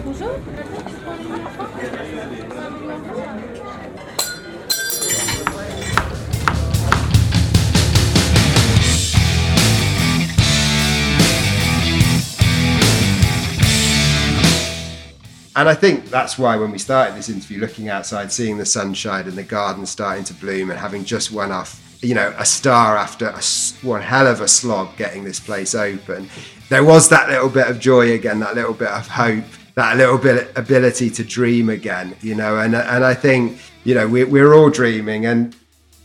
Bonjour. And I think that's why when we started this interview, looking outside, seeing the sunshine and the garden starting to bloom and having just won off, a star after one hell of a slog getting this place open, there was that little bit of joy again, that little bit of hope, that little bit of ability to dream again, and I think, we're all dreaming. And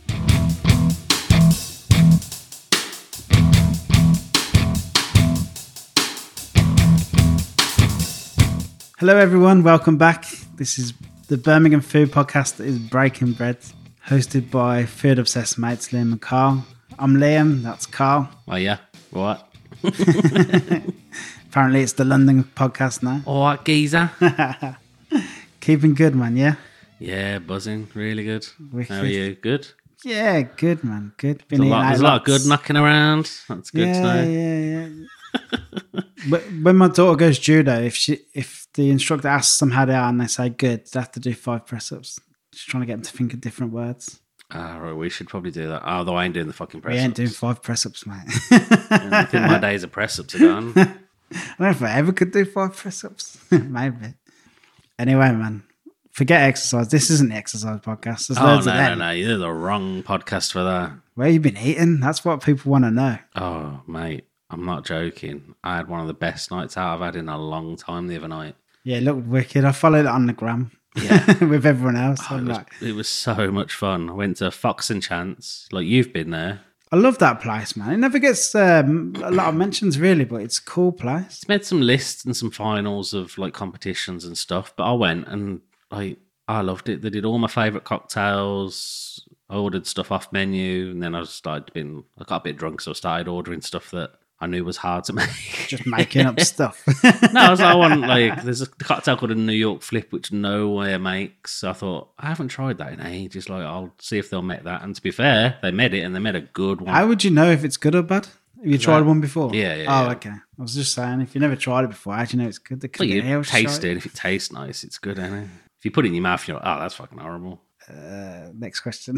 hello everyone, welcome back. This is the Birmingham food podcast that is Breaking Bread, hosted by food obsessed mates Liam and Carl. I'm Liam, that's Carl. Oh yeah, what? Apparently it's the London podcast now. Alright, geezer. Keeping good, man, yeah? Yeah, buzzing, really good. Wicked. How are you? Good? Yeah, good, man, good. There's a lot of good knocking around. That's good to know. Yeah. But when my daughter goes judo, if the instructor asks them how they are and they say good, they have to do 5 press-ups. Just trying to get them to think of different words. Right, we should probably do that. Although I ain't doing the fucking press-ups. We ain't doing 5 press-ups, mate. I think my days of press-ups are gone. I don't know if I ever could do 5 press-ups. Maybe. Anyway, man, forget exercise. This isn't the exercise podcast. There's loads of them. No. You're the wrong podcast for that. Where you been eating? That's what people want to know. Oh, mate, I'm not joking. I had one of the best nights out I've had in a long time the other night. Yeah, it looked wicked. I followed it on the gram. Yeah. With everyone else. It was so much fun. I went to Fox and Chance. Like, you've been there. I love that place, man. It never gets a lot of mentions, really, but it's a cool place. It's made some lists and some finals of like competitions and stuff, but I went and I loved it. They did all my favourite cocktails. I ordered stuff off menu, and then I got a bit drunk, so I started ordering stuff that I knew was hard to make. Just making up stuff. No, I was like, there's a cocktail called a New York Flip, which nowhere makes. So I thought, I haven't tried that in ages. Like, I'll see if they'll make that. And to be fair, they made it, and they made a good one. How would you know if it's good or bad? Have you tried one before? Yeah. Oh, okay. I was just saying, if you never tried it before, how do you know it's good? Well, you taste it. If it tastes nice, it's good, ain't it? If you put it in your mouth, you're like, oh, that's fucking horrible. Next question.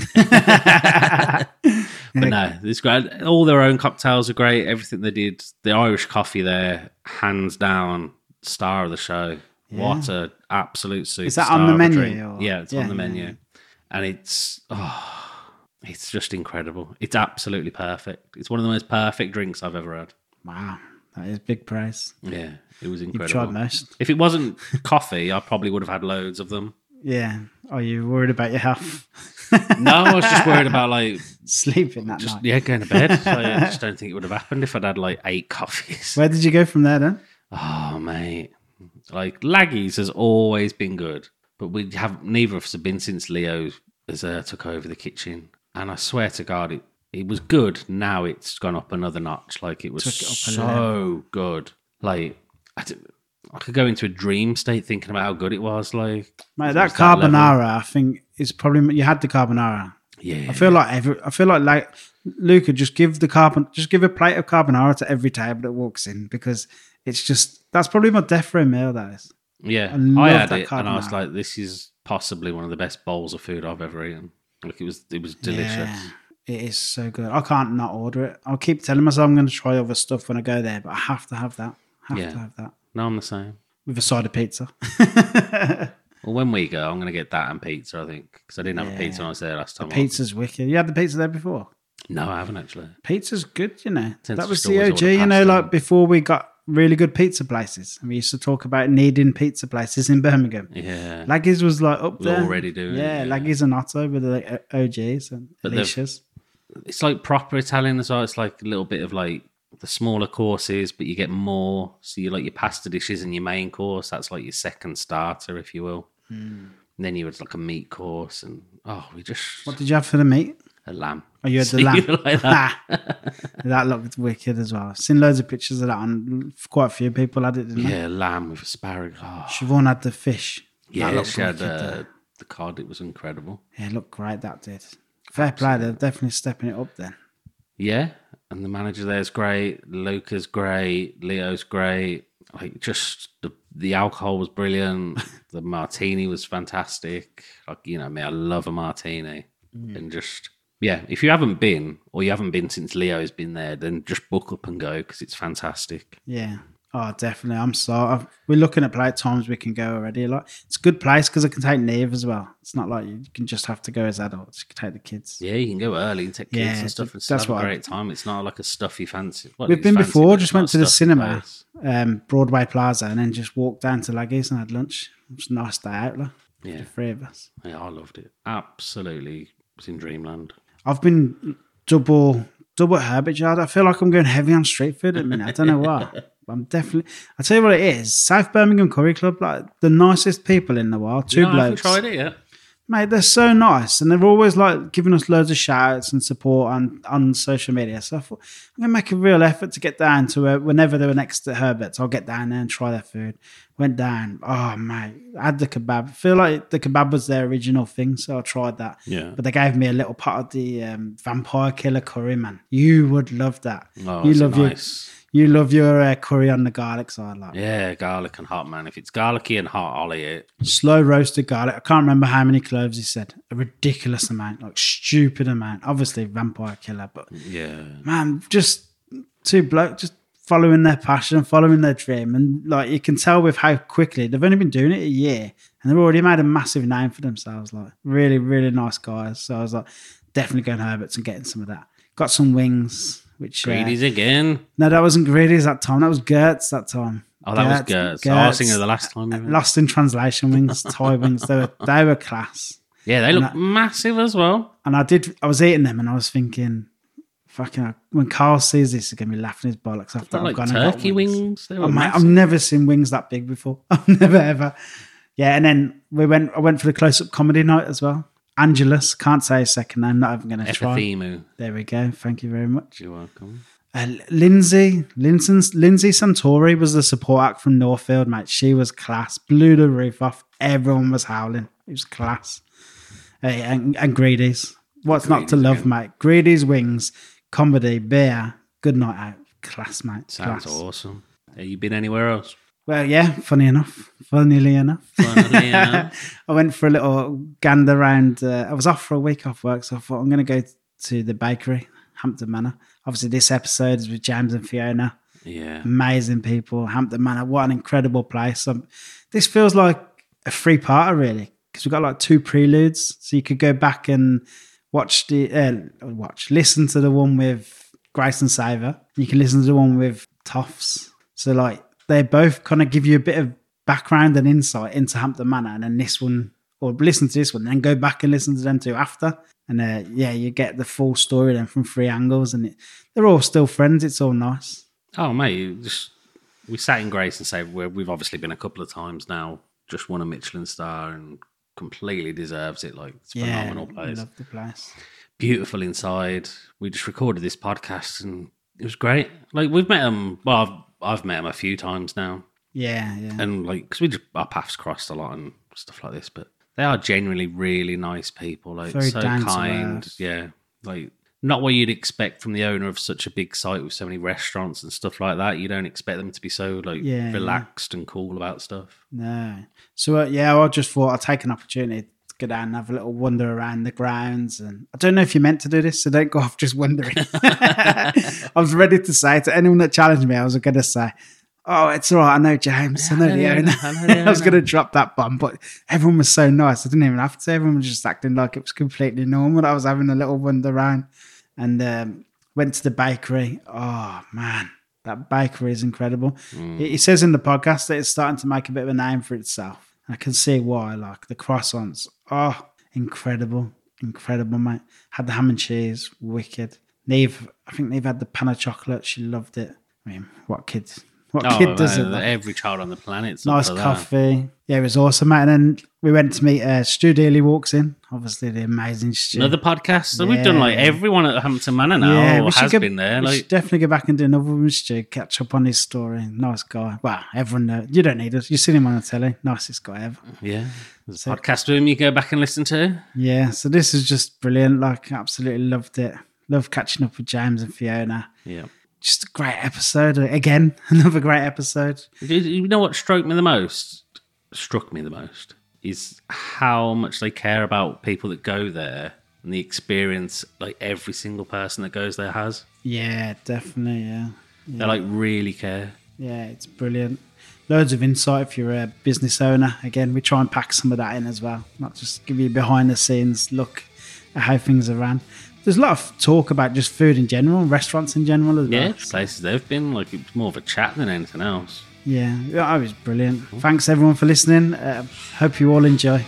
But no, it's great. All their own cocktails are great. Everything they did, the Irish coffee there, hands down, star of the show. Yeah. What an absolute superstar. Is that on the menu? Yeah, it's on the menu. And it's just incredible. It's absolutely perfect. It's one of the most perfect drinks I've ever had. Wow, that is big praise. Yeah, it was incredible. You've tried most. If it wasn't coffee, I probably would have had loads of them. Yeah. Are you worried about your health? No, I was just worried about like sleeping that night. Yeah, going to bed. I just don't think it would have happened if I'd had like 8 coffees. Where did you go from there then? Oh, mate. Like, Laggy's has always been good, but neither of us have been since Leo has took over the kitchen. And I swear to God, it was good. Now it's gone up another notch. Like, it was so good. Like, I could go into a dream state thinking about how good it was. Like, mate, that carbonara, I think, is probably you had the carbonara. Yeah, I feel like Luca, just give a plate of carbonara to every table that walks in, because that's probably my death row meal. That is. Yeah, I had it, and I was like, this is possibly one of the best bowls of food I've ever eaten. Like, it was delicious. Yeah, it is so good. I can't not order it. I'll keep telling myself I'm going to try other stuff when I go there, but I have to have that. To have that. No, I'm the same. With a side of pizza. Well, when we go, I'm going to get that and pizza, I think. Because I didn't have a pizza when I was there last time. The pizza's wicked. You had the pizza there before? No, I haven't actually. Pizza's good, you know. That was the the OG, like before we got really good pizza places. And we used to talk about needing pizza places in Birmingham. Yeah. Laggy's was like up there. Already doing it. Yeah, Laggy's and Otto with the OGs and Alicia's. It's like proper Italian as well. It's like a little bit of like the smaller courses, but you get more. So you like your pasta dishes and your main course. That's like your second starter, if you will. And then you had like a meat course, and What did you have for the meat? A lamb. Oh, you had the lamb. Like that. That looked wicked as well. I've seen loads of pictures of that, and quite a few people had it, didn't they? Yeah, lamb with asparagus. Oh. Siobhan had the fish. Yeah, she had the cod. It was incredible. Yeah, it looked great, that did. Fair play, they're definitely stepping it up then. Yeah, and the manager there's great. Luca's great. Leo's great. Like, just the alcohol was brilliant. The martini was fantastic. Like, you know me, I love a martini. And just, yeah, if you haven't been, or you haven't been since Leo's been there, then just book up and go because it's fantastic. Yeah. Oh, definitely. I'm sorry. We're looking at play times we can go already. Like, it's a good place because I can take Neve as well. It's not like you can just have to go as adults. You can take the kids. Yeah, you can go early and take kids Yeah, and stuff and still that's have a what great time. It's not like a stuffy fancy. Well, We've it's been fancy, before, but just it's went not to the stuffy cinema, place. Broadway Plaza, and then just walked down to Laggies and had lunch. It was a nice day out, like, Yeah. the three of us. Yeah, I loved it. Absolutely. It was in dreamland. I've been double Herbert Yard. I feel like I'm going heavy on street food at the minute. I don't know why. I'm definitely. I tell you what it is. South Birmingham Curry Club, like the nicest people in the world. Two I haven't blokes, tried it yet. mate. They're so nice, and they're always like giving us loads of shouts and support on social media. So I thought I'm gonna make a real effort to get down to whenever they were next to Herbert's. I'll get down there and try their food. Went down. Oh mate, I had the kebab. I feel like the kebab was their original thing, so I tried that. Yeah. But they gave me a little pot of the vampire killer curry, man. You would love that. Oh, you is it love nice? You love your curry on the garlic side, like Yeah, garlic and hot, man. If it's garlicky and hot, I'll eat it. slow roasted garlic. I can't remember how many cloves he said. A ridiculous amount, like stupid amount. Obviously, vampire killer, but Yeah. man, just two blokes just following their passion, following their dream, and like you can tell with how quickly they've only been doing it a year, and they've already made a massive name for themselves. Like really, really nice guys. So I was like, definitely going to Herbert's and getting some of that. Got some wings. Which Greedies again. no, that wasn't Greedy's that time. That was Gertz that time. Oh, that was Gertz. I was thinking of the last time. we went. Lost in translation wings, Thai wings. They were class. Yeah, they look massive as well. And I was eating them and I was thinking, fucking hell, when Carl sees this, he's gonna be laughing his bollocks after I've Like gone and got turkey wings. They were Oh, mate, massive. I've never seen wings that big before. I've never ever. Yeah, and then I went for the close-up comedy night as well. Angelus, can't say his second name, not even going to try. Efethimu. There we go. Thank you very much. You're welcome. Lindsay Santori was the support act from Northfield, mate. She was class. Blew the roof off. Everyone was howling. It was class. And Greedy's. What's not to love, mate? Greedy's wings, comedy, beer, good night out. Class, mate. Sounds Class. awesome. Have you been anywhere else? Well, yeah, funnily enough. Funnily enough. I went for a little gander round. I was off for a week off work, so I thought I'm going to go to the bakery, Hampton Manor. Obviously, this episode is with James and Fiona. Yeah. Amazing people. Hampton Manor, what an incredible place. This feels like a free-parter, really, because we've got like 2 preludes. So you could go back and listen to the one with Grace and Saver. You can listen to the one with Toffs. So, like, they both kind of give you a bit of background and insight into Hampton Manor, and then this one, or listen to this one, then go back and listen to them two after. And you get the full story then from 3 angles, and they're all still friends. It's all nice. Oh, mate, we sat in Grace and Saver, where we've obviously been a couple of times now, just won a Michelin star and completely deserves it. Like, it's a phenomenal place. I love the place. Beautiful inside. We just recorded this podcast and it was great. Like, we've met them, well, I've met them a few times now. Yeah. And like, because our paths crossed a lot and stuff like this, but they are genuinely really nice people. Like, Very so down to kind. earth. Yeah. Like, not what you'd expect from the owner of such a big site with so many restaurants and stuff like that. You don't expect them to be so like relaxed and cool about stuff. No. So, I just thought I'd take an opportunity to go down and have a little wander around the grounds. And I don't know if you're meant to do this, so don't go off just wandering. I was ready to say to anyone that challenged me, I was going to say, oh, it's all right. I know James. I know the owner. I was going to drop that bomb, but everyone was so nice. I didn't even have to. Everyone was just acting like it was completely normal. I was having a little wander around and went to the bakery. Oh, man. That bakery is incredible. It says in the podcast that it's starting to make a bit of a name for itself. I can see why. Like the croissants. Oh, incredible. Incredible, mate. Had the ham and cheese. Wicked. I think Neve had the pan of chocolate. She loved it. I mean, what kid does it? Like? Every child on the planet. Nice coffee. Yeah, it was awesome, mate. And then we went to meet Stu Daly walks in. Obviously, the amazing Stu. Another podcast. So we've done like everyone at Hampton Manor now has been there. We should definitely go back and do another one with Stu. Catch up on his story. Nice guy. Well, everyone knows. You don't need us. You've seen him on the telly. Nicest guy ever. Yeah. There's a podcast with him you go back and listen to. Yeah. So this is just brilliant. Like, absolutely loved it. Love catching up with James and Fiona. Yeah. just a great episode. Again, another great episode. You know what struck me the most is how much they care about people that go there and the experience like every single person that goes there has. Yeah, definitely. Yeah. They like really care. Yeah, it's brilliant. Loads of insight if you're a business owner. Again, we try and pack some of that in as well, not just give you a behind the scenes look at how things are ran. There's a lot of talk about just food in general, restaurants in general as well. Yeah, places they've been, like it's more of a chat than anything else. Yeah, it was brilliant. Thanks everyone for listening. Hope you all enjoy.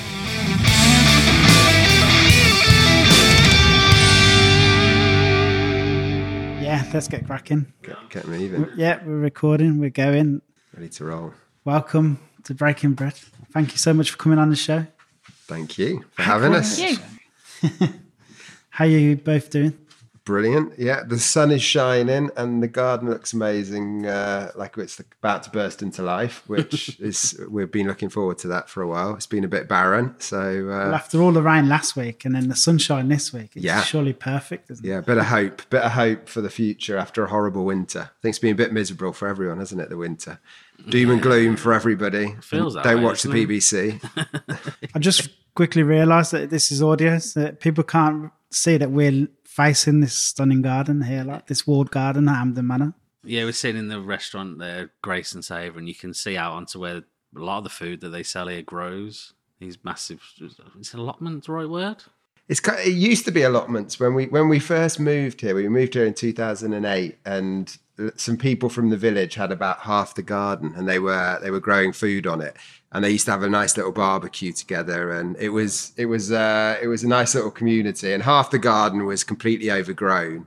Yeah, let's get cracking. Get moving. Yeah, we're recording. We're going. Ready to roll. Welcome to Breaking Bread. Thank you so much for coming on the show. Thank you for having us. You. How are you both doing? Brilliant. Yeah, the sun is shining and the garden looks amazing, like it's about to burst into life, which is, we've been looking forward to that for a while. It's been a bit barren. So Well, after all the rain last week and then the sunshine this week, it's surely perfect, isn't it? yeah, bit of hope for the future after a horrible winter. I think it's been a bit miserable for everyone, hasn't it, the winter? Doom and gloom for everybody. Feels that Don't way, watch the doesn't it? BBC. I just quickly realised that this is audio, so that people can't see that we're facing this stunning garden here, like this walled garden at Hampden Manor. Yeah, we're sitting in the restaurant there, Grace and Savour, and you can see out onto where a lot of the food that they sell here grows. These massive, is allotment the right word? It used to be allotments when we first moved here. We moved here in 2008, and some people from the village had about half the garden, and they were growing food on it. And they used to have a nice little barbecue together, and it was a nice little community. And half the garden was completely overgrown.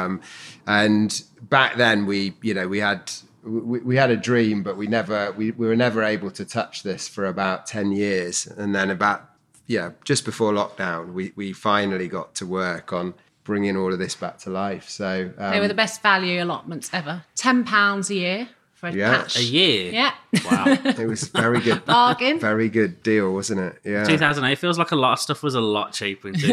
And back then, we had a dream, but we were never able to touch this for about 10 years. And then just before lockdown, we finally got to work on bringing all of this back to life. So They were the best value allotments ever. £10 a year for a patch. A year? Yeah. Wow. it was very good. Bargain. Very good deal, wasn't it? Yeah. 2008 feels like a lot of stuff was a lot cheaper in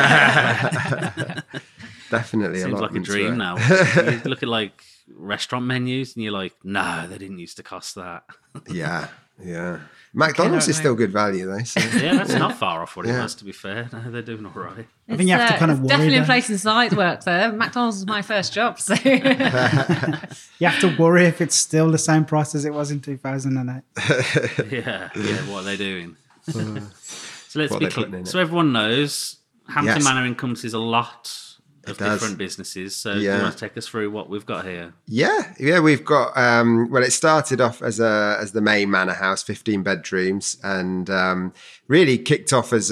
2008. Definitely. Seems like a allotments dream were. now. You look at like restaurant menus and you're like, no, they didn't used to cost that. Yeah. McDonald's is still good value though. So. Yeah, that's not far off what it was, to be fair. No, they're doing all right. I think you have to kind of it's worry definitely a then. place inside work there. McDonald's was my first job, so You have to worry if it's still the same price as it was in 2008. Yeah, what are they doing? So let's What be they're putting clear. in it. So everyone knows Hampton Yes. Manor encompasses a lot of does. different businesses. So do you Yeah. want to take us through what we've got here? Yeah, we've got. Well, it started off as the main manor house, 15 bedrooms, and really kicked off as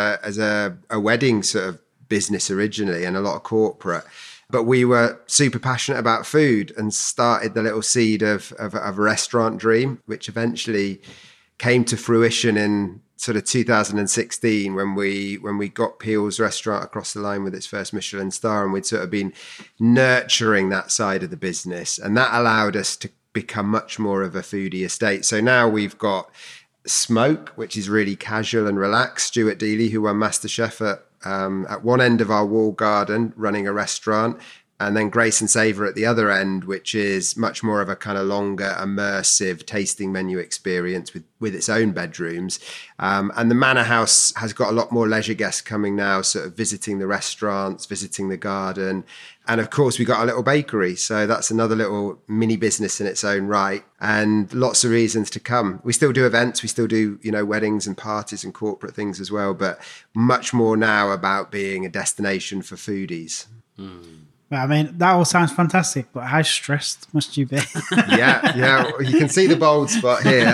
a wedding sort of business originally, and a lot of corporate. But we were super passionate about food and started the little seed of a restaurant dream, which eventually came to fruition in sort of 2016 when we got Peel's restaurant across the line with its first Michelin star, and we'd sort of been nurturing that side of the business, and that allowed us to become much more of a foodie estate. So now we've got Smoke, which is really casual and relaxed. Stuart Dealey, who won MasterChef at one end of our wall garden, running a restaurant. And then Grace and Savour at the other end, which is much more of a kind of longer, immersive tasting menu experience with its own bedrooms. And the Manor House has got a lot more leisure guests coming now, sort of visiting the restaurants, visiting the garden. And of course, we got a little bakery. So that's another little mini business in its own right. And lots of reasons to come. We still do events. We still do, weddings and parties and corporate things as well. But much more now about being a destination for foodies. Well, I mean, that all sounds fantastic, but how stressed must you be? Yeah. You can see the bold spot here.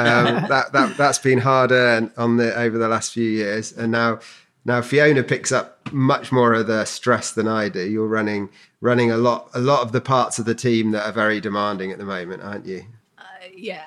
That's been harder over the last few years, and now Fiona picks up much more of the stress than I do. You're running a lot of the parts of the team that are very demanding at the moment, aren't you? yeah.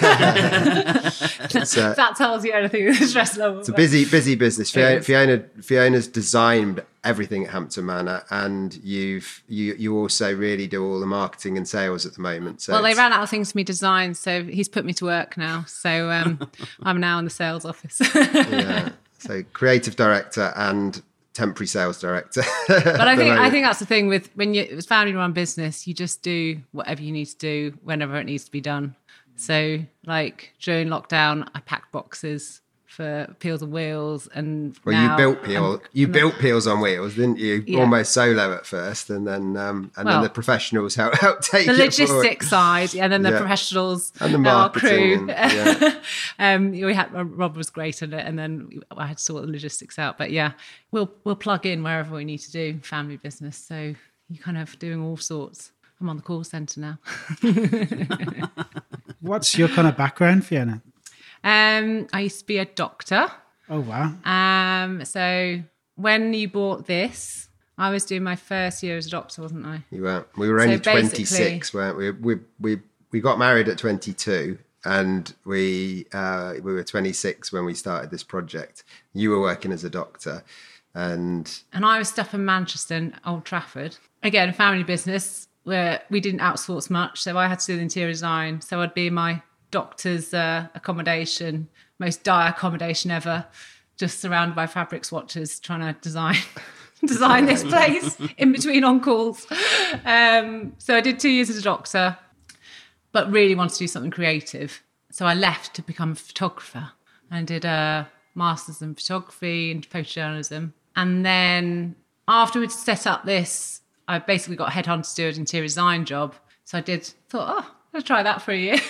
It's That tells you anything. The stress level. a busy business. It is. Fiona's designed everything at Hampton Manor, and you also really do all the marketing and sales at the moment. So Well, they ran out of things for me to design, so he's put me to work now. So I'm now in the sales office. yeah. So creative director and temporary sales director. But I think that's the thing with when it's family run business, you just do whatever you need to do whenever it needs to be done. So like during lockdown, I packed boxes for Peels on Wheels, and you built Peels on Wheels, didn't you? Yeah. Almost solo at first, and then then the professionals help take the it logistics side, and then the professionals and the our crew. marketing. We had Rob was great at it, and then I had to sort the logistics out. But yeah, we'll plug in wherever we need to do family business. So you're kind of doing all sorts. I'm on the call centre now. What's your kind of background, Fiona? I used to be a doctor. Oh, wow. So when you bought this, I was doing my first year as a doctor, wasn't I? You were. We were only 26, weren't we? We got married at 22, and we were 26 when we started this project. You were working as a doctor, and I was stuck in Manchester and Old Trafford. Again, a family business where we didn't outsource much, so I had to do the interior design. So I'd be in my doctor's accommodation, most dire accommodation ever, just surrounded by fabric swatches, trying to design this place in between on calls. So I did 2 years as a doctor, but really wanted to do something creative. So I left to become a photographer and did a master's in photography and photojournalism. And then after we'd set up this, I basically got headhunted to do an interior design job. So I thought, I'll try that for a year.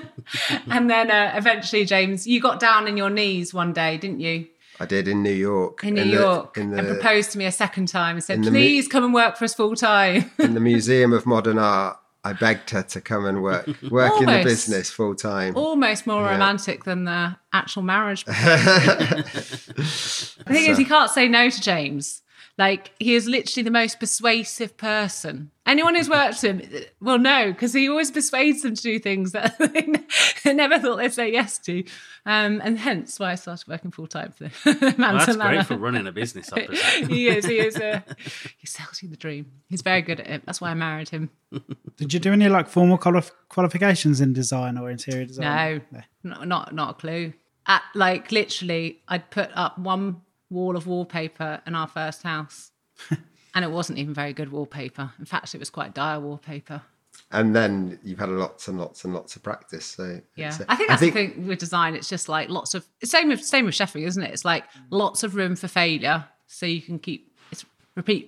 And then eventually, James, you got down on your knees one day, didn't you? I did in New York. And proposed to me a second time and said, please come and work for us full time. In the Museum of Modern Art, I begged her to come and work in the business full time. Almost more romantic than the actual marriage. The thing is, you can't say no to James. Like, he is literally the most persuasive person. Anyone who's worked with him will know, because he always persuades them to do things that they never thought they'd say yes to. And hence why I started working full-time for That's great for running a business up. He is. He sells you the dream. He's very good at it. That's why I married him. Did you do any like formal qualifications in design or interior design? No. Not a clue. Literally, I'd put up one wall of wallpaper in our first house, and it wasn't even very good wallpaper. In fact, it was quite dire wallpaper. And then you've had lots and lots and lots of practice. So yeah, I think that's the thing with design. It's just like lots of same with chefing, isn't it? It's like lots of room for failure, so you can repeat.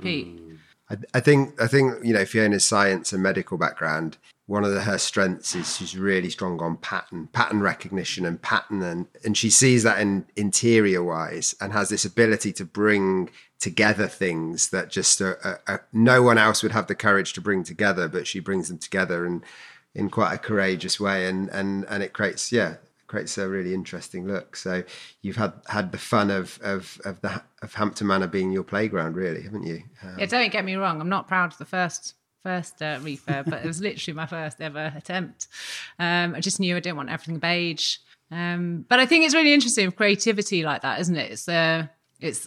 I think Fiona's science and medical background, one of her strengths is she's really strong on pattern recognition and pattern, and she sees that in interior wise, and has this ability to bring together things that just no one else would have the courage to bring together, but she brings them together and in quite a courageous way, and it creates a really interesting look. So you've had the fun of Hampton Manor being your playground, really, haven't you? Yeah, don't get me wrong. I'm not proud of the first refurb, but it was literally my first ever attempt. I just knew I didn't want everything beige. But I think it's really interesting with creativity like that, isn't it? It's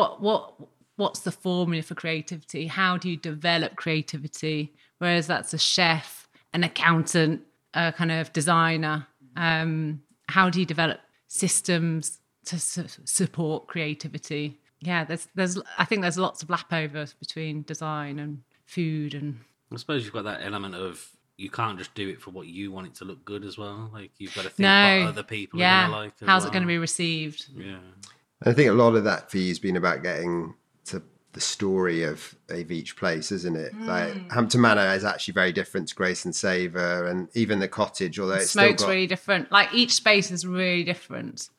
what's the formula for creativity? How do you develop creativity? Whereas that's a chef, an accountant, a kind of designer. How do you develop systems to support creativity? Yeah, I think there's lots of lapovers between design and food, and I suppose you've got that element of you can't just do it for what you want it to look good as well. Like you've got to think what other people are going to like. How's it going to be received? Yeah, I think a lot of that for you has been about getting to the story of each place, isn't it? Like Hampton Manor is actually very different to Grace and Savour, and even the cottage, although it's smoke's really different. Like each space is really different,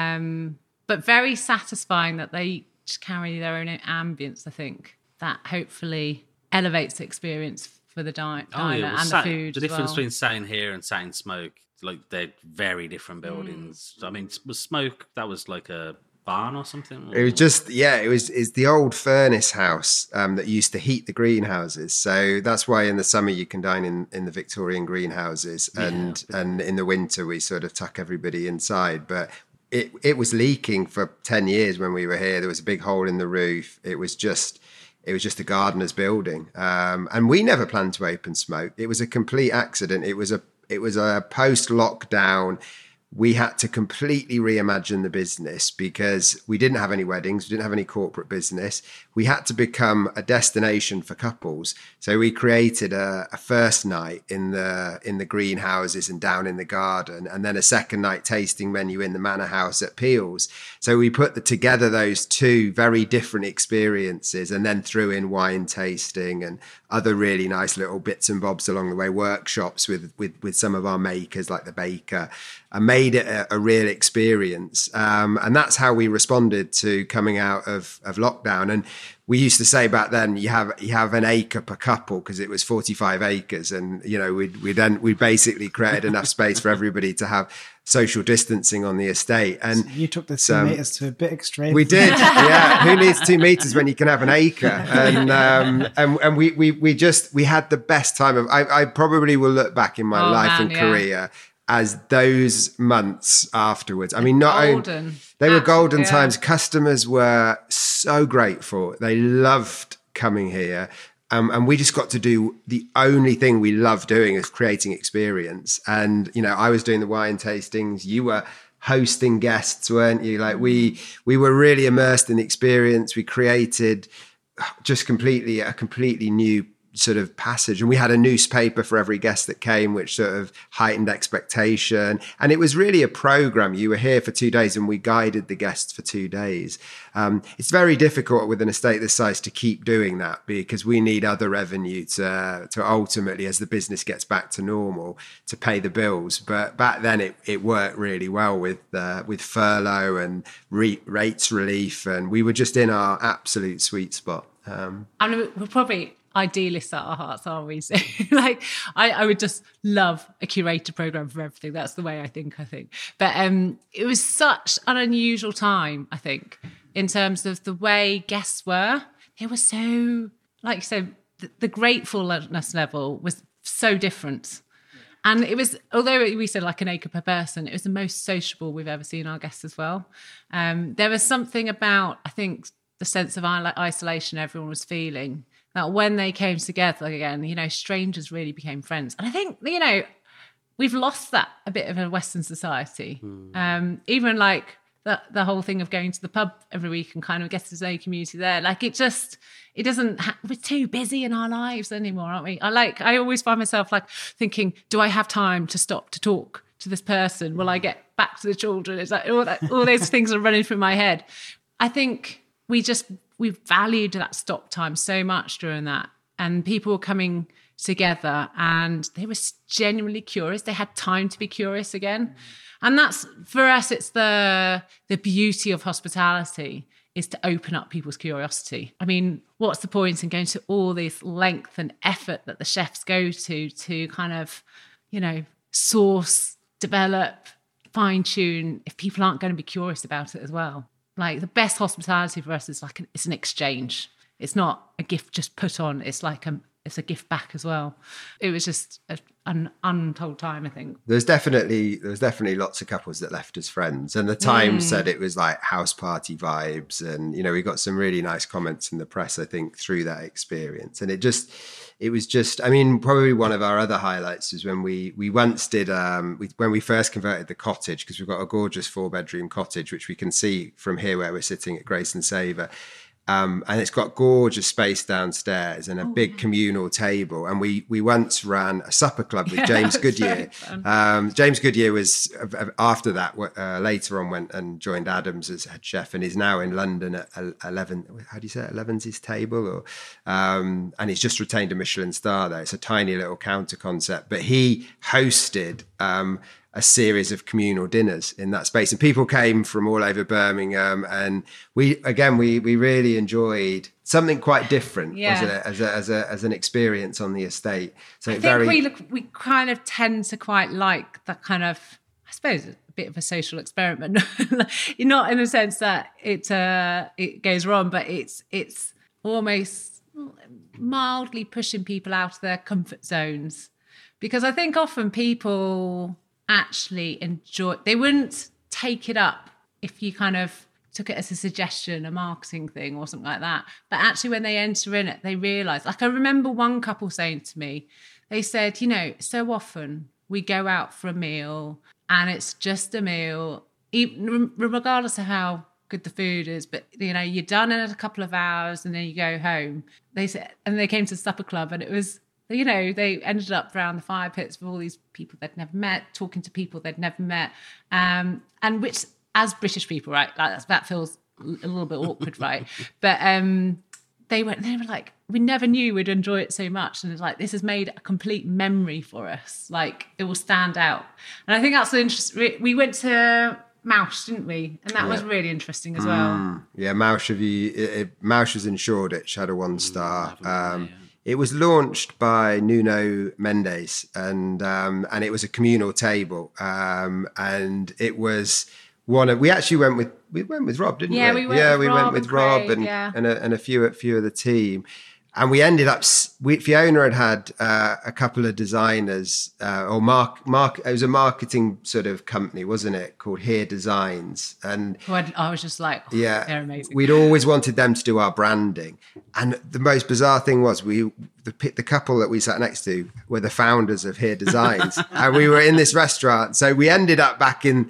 but very satisfying that they just carry their own ambience. I think that hopefully elevates the experience for the diner and the food. The difference between sat here and sat smoke, like they're very different buildings. I mean, was smoke that was like a barn or something? Or? It was just it's the old furnace house that used to heat the greenhouses. So that's why in the summer you can dine in the Victorian greenhouses, and in the winter we sort of tuck everybody inside. But it was leaking for 10 years when we were here. There was a big hole in the roof. It was just a gardener's building, and we never planned to open smoke. It was a complete accident. It was a post-lockdown we had to completely reimagine the business because we didn't have any weddings, we didn't have any corporate business. We had to become a destination for couples. So we created a first night in the greenhouses and down in the garden, and then a second night tasting menu in the Manor House at Peels. So we put together those two very different experiences, and then threw in wine tasting and other really nice little bits and bobs along the way, workshops with some of our makers like the baker, and made it a real experience. And that's how we responded to coming out of lockdown. And we used to say back then, you have an acre per couple, because it was 45 acres. And, you know, we basically created enough space for everybody to have social distancing on the estate. And so you took the 2 meters to a bit extreme. We did. Yeah. Who needs 2 meters when you can have an acre? And we had the best time of, I probably will look back in my life and career as those months afterwards. I mean, they were golden times. Customers were so grateful. They loved coming here. And we just got to do the only thing we love doing, is creating experience. And, you know, I was doing the wine tastings. You were hosting guests, weren't you? Like we were really immersed in the experience. We created just a completely new sort of passage, and we had a newspaper for every guest that came, which sort of heightened expectation. And it was really a program. You were here for 2 days and we guided the guests for 2 days. It's very difficult with an estate this size to keep doing that, because we need other revenue to ultimately, as the business gets back to normal, to pay the bills. But back then it worked really well with furlough and rates relief, and we were just in our absolute sweet spot. And we're probably idealists at our hearts, aren't we? So like I would just love a curated program for everything. That's the way I think. But it was such an unusual time, I think, in terms of the way guests were. They were so, like you said, the gratefulness level was so different. And it was, although we said like an acre per person, it was the most sociable we've ever seen our guests as well. There was something about, I think, the sense of isolation everyone was feeling, that when they came together again, you know, strangers really became friends. And I think, you know, we've lost that a bit of a Western society. Even like the whole thing of going to the pub every week and kind of getting to know community there. Like it doesn't, we're too busy in our lives anymore, aren't we? I always find myself like thinking, do I have time to stop to talk to this person? Will I get back to the children? It's like all those things are running through my head. I think we valued that stop time so much during that, and people were coming together and they were genuinely curious. They had time to be curious again. And that's, for us, it's the beauty of hospitality, is to open up people's curiosity. I mean, what's the point in going to all this length and effort that the chefs go to kind of, you know, source, develop, fine tune, if people aren't going to be curious about it as well? Like the best hospitality for us is like it's an exchange. It's not a gift just put on. It's like it's a gift back as well. It was just an untold time, I think. There's definitely lots of couples that left as friends, and the Times said it was like house party vibes, and you know, we got some really nice comments in the press, I think, through that experience. And it was just, I mean, probably one of our other highlights is when we once did, when we first converted the cottage, because we've got a gorgeous 4-bedroom cottage, which we can see from here where we're sitting at Grace and Savour. And it's got gorgeous space downstairs and a big communal table. And we once ran a supper club with James Goodyear. James Goodyear was, after that, later on went and joined Adams as head chef, and is now in London at 11. How do you say it? 11's his table, and he's just retained a Michelin star there. It's a tiny little counter concept, but he hosted a series of communal dinners in that space, and people came from all over Birmingham, and we really enjoyed something quite different, wasn't it, as an experience on the estate. So I think we kind of tend to quite like that kind of, I suppose, a bit of a social experiment. Not in the sense that it goes wrong, but it's almost mildly pushing people out of their comfort zones, because I think often people actually enjoy, they wouldn't take it up if you kind of took it as a suggestion, a marketing thing or something like that. But actually when they enter in it, they realise, like I remember one couple saying to me, they said, you know, so often we go out for a meal and it's just a meal, regardless of how good the food is. But you're done in a couple of hours, and then you go home. They said, and they came to the supper club, and it was, they ended up around the fire pits with all these people they'd never met, talking to people they'd never met, and which, as British people, right, like that feels a little bit awkward, right? But they were like, we never knew we'd enjoy it so much, and it's like, this has made a complete memory for us. Like, it will stand out, and I think that's the interest. We went to Mausch, didn't we? And that was really interesting as well. Yeah, Mausch was in Shoreditch, had a 1-star. It was launched by Nuno Mendes, and it was a communal table, and it was we actually went with Rob, didn't we? We went with Rob Craig, and a few of the team. And we ended up, Fiona had a couple of designers, or it was a marketing sort of company, wasn't it, called Here Designs. And I was just like, they're amazing. We'd always wanted them to do our branding. And the most bizarre thing was the couple that we sat next to were the founders of Here Designs. And we were in this restaurant. So we ended up back in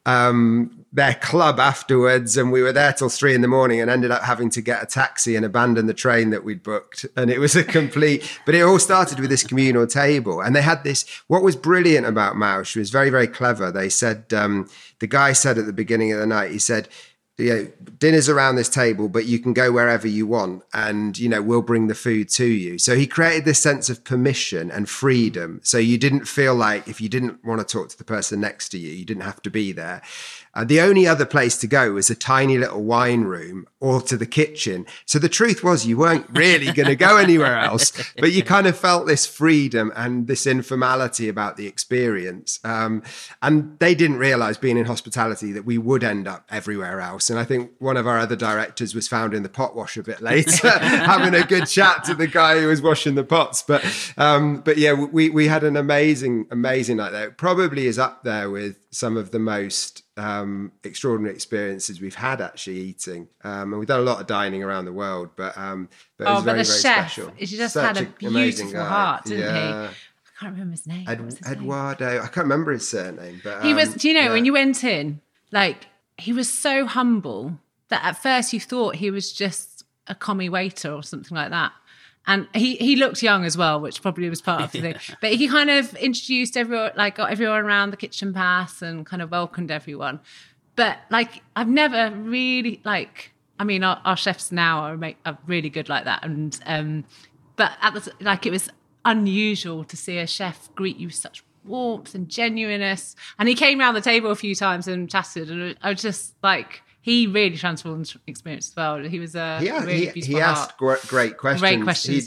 their club afterwards, and we were there till 3 a.m. and ended up having to get a taxi and abandon the train that we'd booked. And it was but it all started with this communal table. And they had this, what was brilliant about Mausch was very, very clever. They said, the guy said at the beginning of the night, he said, dinner's around this table, but you can go wherever you want, and we'll bring the food to you. So he created this sense of permission and freedom, so you didn't feel like if you didn't want to talk to the person next to you, you didn't have to be there. The only other place to go was a tiny little wine room or to the kitchen. So the truth was, you weren't really going to go anywhere else, but you kind of felt this freedom and this informality about the experience. And they didn't realize, being in hospitality, that we would end up everywhere else. And I think one of our other directors was found in the pot wash a bit later, having a good chat to the guy who was washing the pots. But yeah, we had an amazing night there. It probably is up there with some of the most extraordinary experiences we've had actually eating. And we've done a lot of dining around the world, but it was very, the very chef, special. he just Such had a beautiful heart, didn't he? I can't remember his name. Eduardo. I can't remember his surname, but he was. Do you know when you went in, like, he was so humble that at first you thought he was just a commie waiter or something like that. And he looked young as well, which probably was part of the thing. But he kind of introduced everyone, like got everyone around the kitchen path and kind of welcomed everyone. But like, I've never really our chefs now are really good like that. And but it was unusual to see a chef greet you with such warmth and genuineness. And he came around the table a few times and chatted, and I was just like, he really transformed the experience as well. He was really beautiful. He asked great questions. Great questions.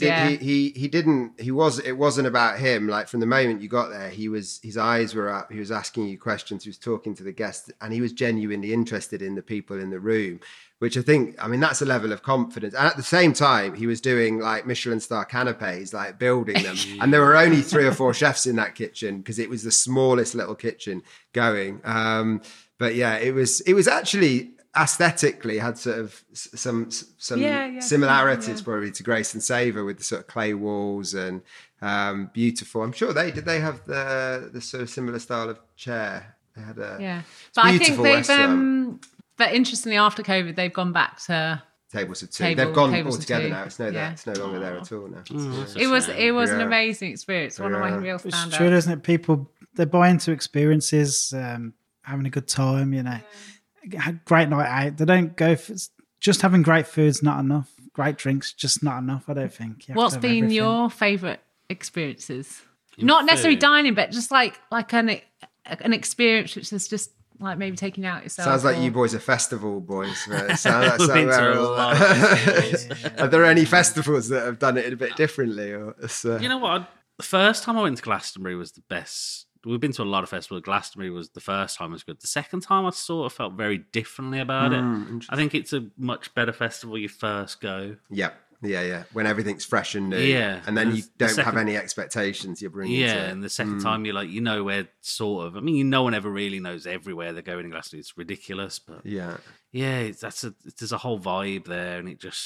It wasn't about him. Like, from the moment you got there, his eyes were up. He was asking you questions. He was talking to the guests, and he was genuinely interested in the people in the room, which I think, that's a level of confidence. And at the same time, he was doing like Michelin star canapes, like building them. And there were only 3 or 4 chefs in that kitchen because it was the smallest little kitchen going. But yeah, it was actually aesthetically had sort of some similarities probably to Grace and Savor, with the sort of clay walls and beautiful. I'm sure they have the sort of similar style of chair. They had a but I think they've but interestingly, after COVID, they've gone back to tables of 2. They've gone all together now. It's no longer there at all now. It was an amazing experience. One of my real standouts. It's true, isn't it? People, they buy into experiences, having a good time, great night out. They don't go for just having great food's not enough. Great drinks just not enough, I don't think. What's been your favourite experiences? Not necessarily dining, but just like an experience which is just like maybe taking out yourself. Sounds like you boys are festival boys. We've been to a lot of festivals. Are there any festivals that have done it a bit differently? Or You know what? The first time I went to Glastonbury was the best. We've been to a lot of festivals. Glastonbury was the first time was good. The second time I sort of felt very differently about it. I think it's a much better festival you first go. Yeah. When everything's fresh and new. Yeah. And then you don't have any expectations you're bringing to it. And the second time you're like, where sort of, no one ever really knows everywhere they're going in Glastonbury. It's ridiculous. But there's a whole vibe there, and it just,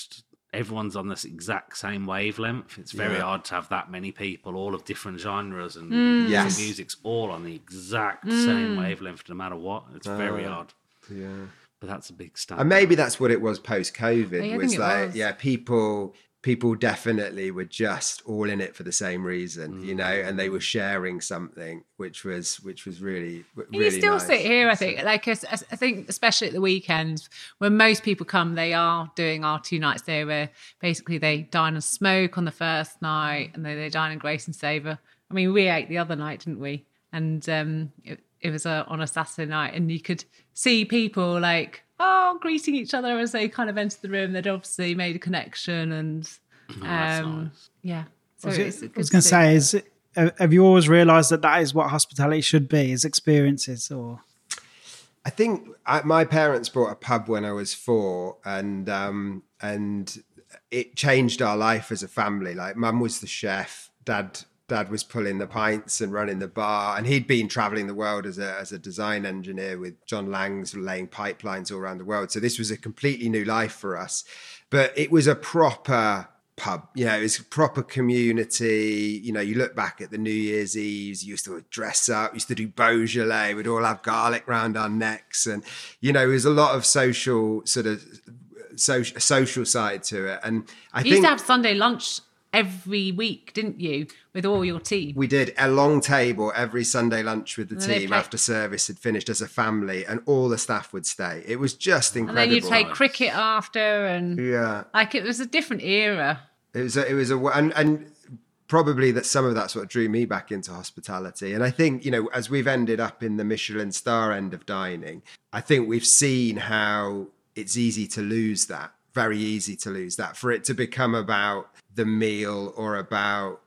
everyone's on this exact same wavelength. It's very hard to have that many people, all of different genres and different music's all on the exact same wavelength, no matter what. It's very hard. Yeah. But that's a big step. And maybe that's what it was post-COVID. I Was think it like, was. people definitely were just all in it for the same reason, you know, and they were sharing something, which was really, really You still nice. sit here, I think. Like, I think, especially at the weekends, when most people come, they are doing our 2 nights there, where basically they dine and smoke on the first night, and then they dine and grace and savour. I mean, we ate the other night, didn't we? And it was on a Saturday night, and you could see people like, greeting each other as they kind of entered the room. They'd obviously made a connection, and that's nice. yeah. So I it's was going to say, have you always realised that is what hospitality should be, is experiences? Or I think my parents bought a pub when I was 4, and it changed our life as a family. Like, Mum was the chef, Dad was pulling the pints and running the bar, and he'd been traveling the world as a design engineer with John Lang's, laying pipelines all around the world. So this was a completely new life for us. But it was a proper pub, you know, it was a proper community. You know, you look back at the New Year's Eves, you used to dress up, used to do Beaujolais, we'd all have garlic round our necks, and you know, it was a lot of social side to it. And I You think used to have Sunday lunch every week, didn't you, with all your team? we did a long table every Sunday lunch with the And they team play- after service had finished as a family, and all the staff would stay. It was just And incredible. then you'd play cricket after, and Yeah, like, it was a different era. and probably that some of that's what drew me back into hospitality. And I think, you know, as we've ended up in the Michelin star end of dining, I think we've seen how it's easy to lose that, very easy to lose that, for it to become about the meal or about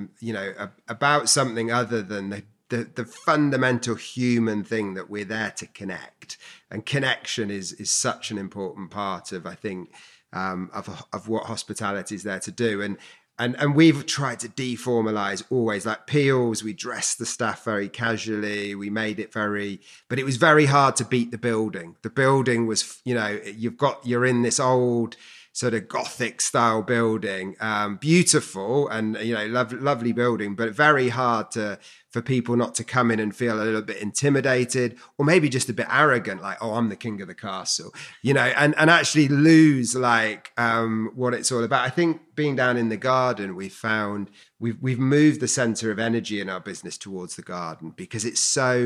about something other than the fundamental human thing that we're there to connect. And connection is such an important part of, I think, of what hospitality is there to do. And we've tried to deformalize always, like Peels, we dressed the staff very casually. We made it but it was very hard to beat the building. The building was, you know, you're in this old sort of Gothic style building, beautiful and, you know, lovely building, but very hard for people not to come in and feel a little bit intimidated, or maybe just a bit arrogant, like, oh, I'm the king of the castle, you know, and actually lose like what it's all about. I think being down in the garden, we've found we've moved the center of energy in our business towards the garden, because it's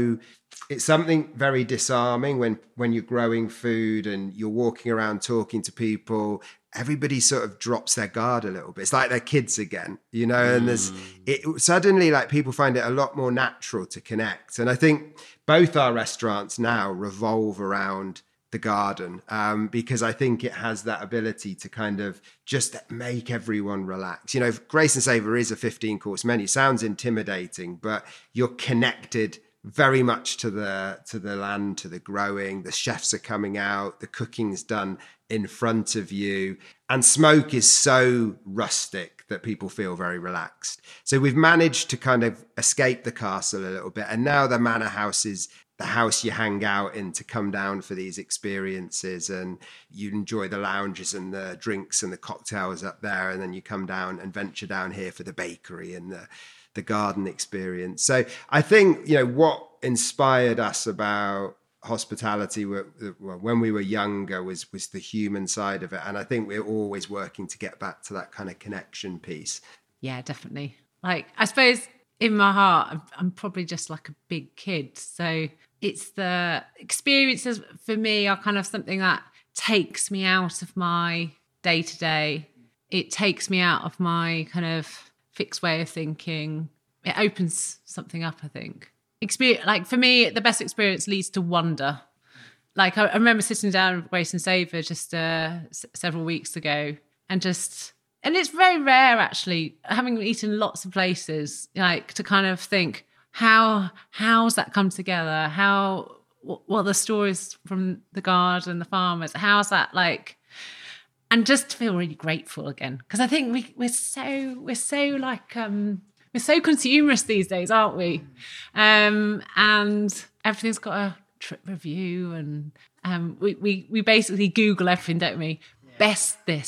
something very disarming when you're growing food and you're walking around talking to people. Everybody sort of drops their guard a little bit. It's like they're kids again, you know, and suddenly like people find it a lot more natural to connect. And I think both our restaurants now revolve around the garden, because I think it has that ability to kind of just make everyone relax. You know, Grace and Savour is a 15-course menu. Sounds intimidating, but you're connected very much to the land, to the growing. The chefs are coming out, the cooking's done in front of you, and smoke is so rustic that people feel very relaxed. So we've managed to kind of escape the castle a little bit, and now the manor house is the house you hang out in to come down for these experiences, and you enjoy the lounges and the drinks and the cocktails up there, and then you come down and venture down here for the bakery and the garden experience. So I think, you know, what inspired us about hospitality when we were younger was the human side of it. And I think we're always working to get back to that kind of connection piece. Yeah, definitely. Like, I suppose in my heart, I'm probably just like a big kid. So it's the experiences for me are kind of something that takes me out of my day to day. It takes me out of my kind of fixed way of thinking. It opens something up, I think. Like, for me, the best experience leads to wonder. Like, I remember sitting down with Grace and Savour just several weeks ago, and it's very rare, actually, having eaten lots of places, like, to kind of think, how's that come together? What are the stories from the garden, the farmers? How's that, like, and just to feel really grateful again, because I think we're so like we're so consumerist these days, aren't we? And everything's got a trip review, and we basically Google everything, don't we? Yeah. Best this,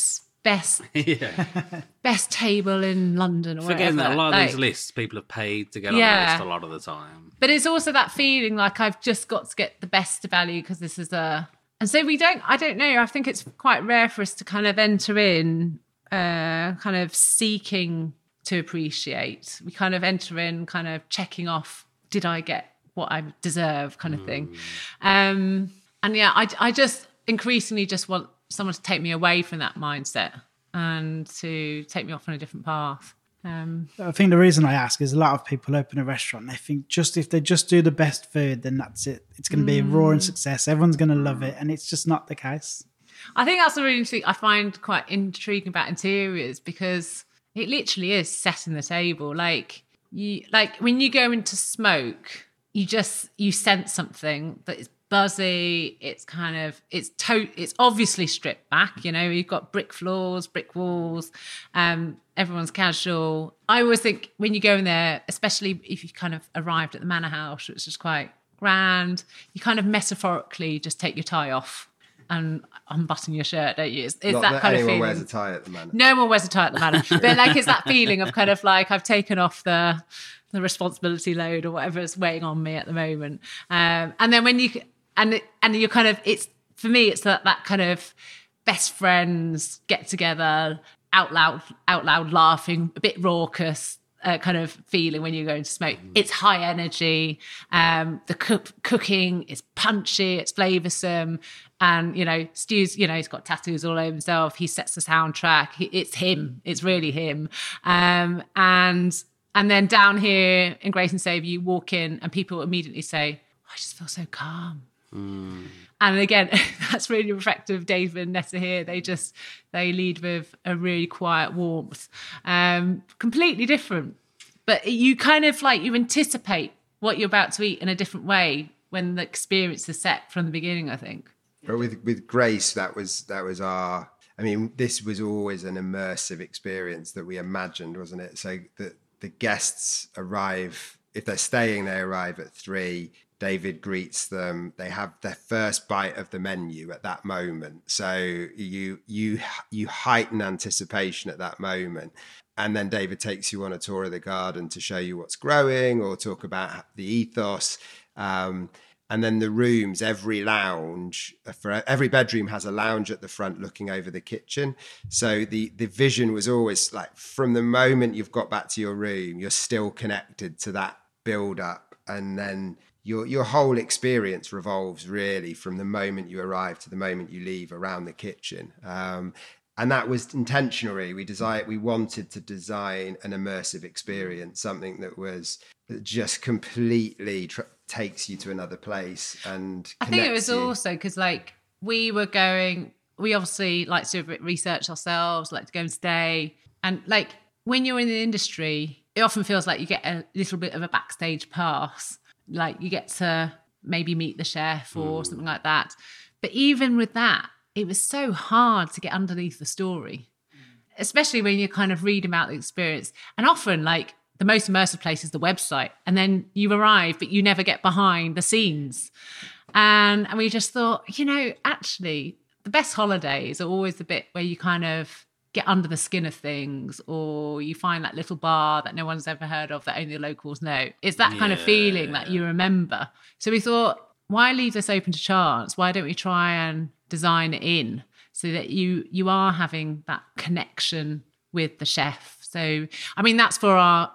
best Yeah. best table in London or Forgetting whatever. that a lot of Like, these lists, people have paid to get on the Yeah. list a lot of the time. but it's also that feeling like I've just got to get the best value because this is a. And so I don't know. I think it's quite rare for us to kind of enter in, kind of seeking to appreciate. We kind of enter in, kind of checking off, did I get what I deserve, kind of thing. And yeah, I just increasingly just want someone to take me away from that mindset and to take me off on a different path. I think the reason I ask is a lot of people open a restaurant, they think just if they just do the best food, then that's it. It's going to be a roaring success. Everyone's going to love it. And it's just not the case. I think that's the really thing I find quite intriguing about interiors, because it literally is setting the table. Like when you go into smoke, you sense something that is buzzy. It's kind of it's obviously stripped back. You know, you've got brick floors, brick walls. Everyone's casual. I always think when you go in there, especially if you kind of arrived at the Manor House, which is quite grand, you kind of metaphorically just take your tie off and unbutton your shirt, don't you? It's Not that kind of anyone feeling. wears a tie at the Manor. No one wears a tie at the Manor, but like it's that feeling of kind of like I've taken off the responsibility load or whatever is weighing on me at the moment. And then when you and you're kind of, it's for me, it's that kind of best friends get together, out loud laughing, a bit raucous. Kind of feeling when you go into smoke. It's high energy. The cooking is punchy. It's flavoursome. And, you know, Stu's, you know, he's got tattoos all over himself. He sets the soundtrack. It's him. It's really him. And then down here in Grace and Save, you walk in and people immediately say, oh, I just feel so calm. And again, that's really reflective of David and Netta here. They lead with a really quiet warmth. Completely different. But you kind of like, you anticipate what you're about to eat in a different way when the experience is set from the beginning, I think. But with Grace, that was our, I mean, this was always an immersive experience that we imagined, wasn't it? So that the guests arrive, if they're staying, they arrive at 3:00. David greets them. They have their first bite of the menu at that moment. So you heighten anticipation at that moment. And then David takes you on a tour of the garden to show you what's growing or talk about the ethos. And then the rooms, every lounge, for every bedroom has a lounge at the front looking over the kitchen. So the vision was always like, from the moment you've got back to your room, you're still connected to that build up. And then your whole experience revolves really from the moment you arrive to the moment you leave around the kitchen. And that was intentional, really. We wanted to design an immersive experience, something that just completely takes you to another place and I think it was you. also because like we obviously like to do a bit of research ourselves, like to go and stay. And like when you're in the industry, it often feels like you get a little bit of a backstage pass. Like you get to maybe meet the chef or something like that. But even with that, it was so hard to get underneath the story, especially when you're kind of reading about the experience. And often like the most immersive place is the website. And then you arrive, but you never get behind the scenes. And we just thought, you know, actually the best holidays are always the bit where you kind of get under the skin of things, or you find that little bar that no one's ever heard of that only the locals know. It's that kind of feeling that you remember. So we thought, why leave this open to chance? Why don't we try and design it in so that you are having that connection with the chef? So, I mean, that's for our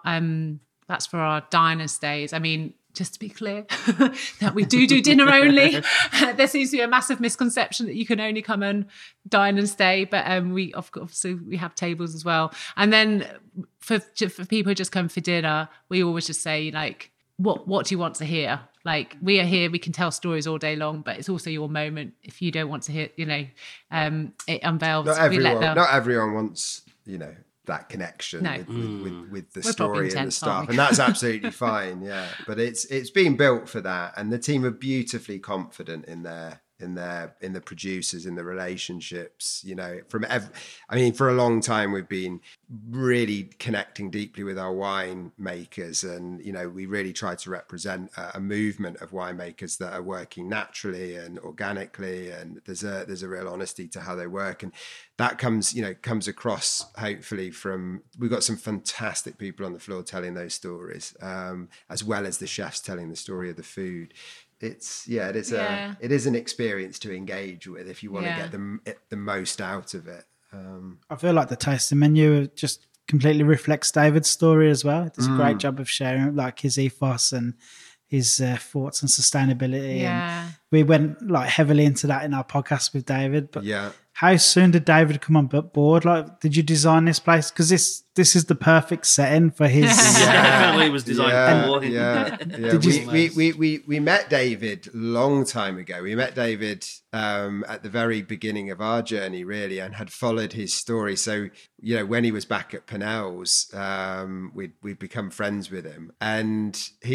diner stays. I mean, just to be clear, that we do dinner only. There seems to be a massive misconception that you can only come and dine and stay, but we obviously we have tables as well. And then for people who just come for dinner, we always just say like, what do you want to hear? Like we are here, we can tell stories all day long, but it's also your moment. If you don't want to hear, you know, it unveils. Not everyone wants, you know, that connection with the story and the stuff, and that's absolutely fine. Yeah, but it's been built for that, and the team are beautifully confident in their in the producers, in the relationships. For a long time we've been really connecting deeply with our wine makers, and we really try to represent a movement of winemakers that are working naturally and organically, and there's a real honesty to how they work, and that comes across hopefully from, we've got some fantastic people on the floor telling those stories, as well as the chefs telling the story of the food. It is an experience to engage with if you want to get the most out of it. I feel like the tasting menu just completely reflects David's story as well. It does a great job of sharing like his ethos and his thoughts on sustainability. Yeah. And we went like heavily into that in our podcast with David. But Yeah. how soon did David come on board? Like, did you design this place? Because this is the perfect setting for his. Definitely was designed for him. Yeah. We met David a long time ago. We met David at the very beginning of our journey, really, and had followed his story. So, when he was back at Pinnell's, we'd become friends with him, and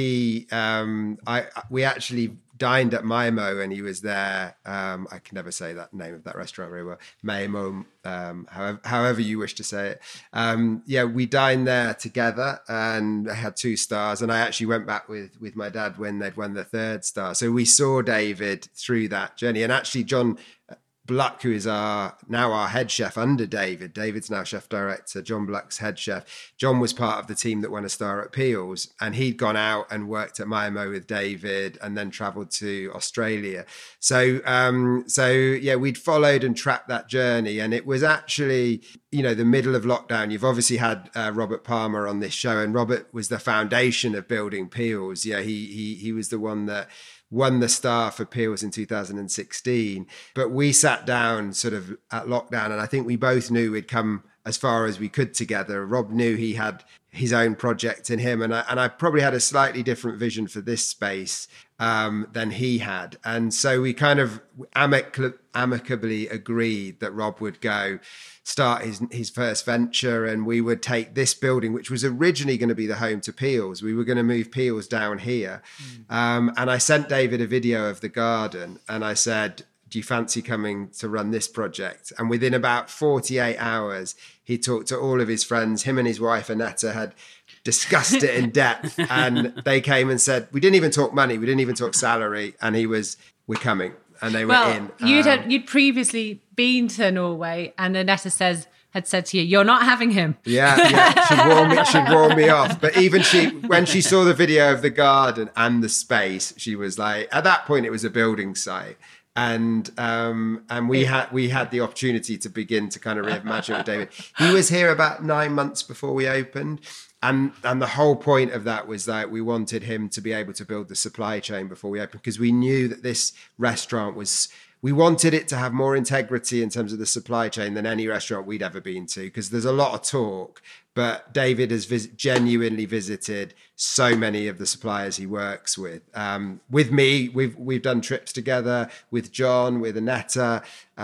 we actually dined at Maimo, and he was there. I can never say that name of that restaurant very well. Maimo, however you wish to say it. We dined there together, and I had 2 stars. And I actually went back with my dad when they'd won the 3rd star. So we saw David through that journey. And actually, John Bluck, who is now our head chef under David. David's now chef director. John Bluck's head chef. John was part of the team that won a star at Peel's, and he'd gone out and worked at Maimo with David, and then travelled to Australia. So we'd followed and tracked that journey, and it was actually the middle of lockdown. You've obviously had Robert Palmer on this show, and Robert was the foundation of building Peel's. Yeah, he was the one that won the star for Peel's in 2016. But we sat down sort of at lockdown, and I think we both knew we'd come as far as we could together. Rob knew he had his own project in him, and I probably had a slightly different vision for this space than he had. And so we kind of amicably agreed that Rob would go start his first venture, and we would take this building, which was originally going to be the home to Peel's. We were going to move Peel's down here. And I sent David a video of the garden, and I said, do you fancy coming to run this project? And within about 48 hours, he talked to all of his friends. Him and his wife, Annetta, had discussed it in depth. And they came and said, we didn't even talk money. We didn't even talk salary. And we're coming. And they were in. You'd previously been to Norway, and Annetta had said to you, you're not having him. Yeah. She'd warn me off. But even when she saw the video of the garden and the space, she was like, at that point, it was a building site. And we had the opportunity to begin to kind of reimagine with David. He was here about 9 months before we opened. And the whole point of that was that we wanted him to be able to build the supply chain before we opened, because we knew that this restaurant we wanted it to have more integrity in terms of the supply chain than any restaurant we'd ever been to, because there's a lot of talk. But David has genuinely visited so many of the suppliers he works with. With me, we've done trips together with John, with Annetta,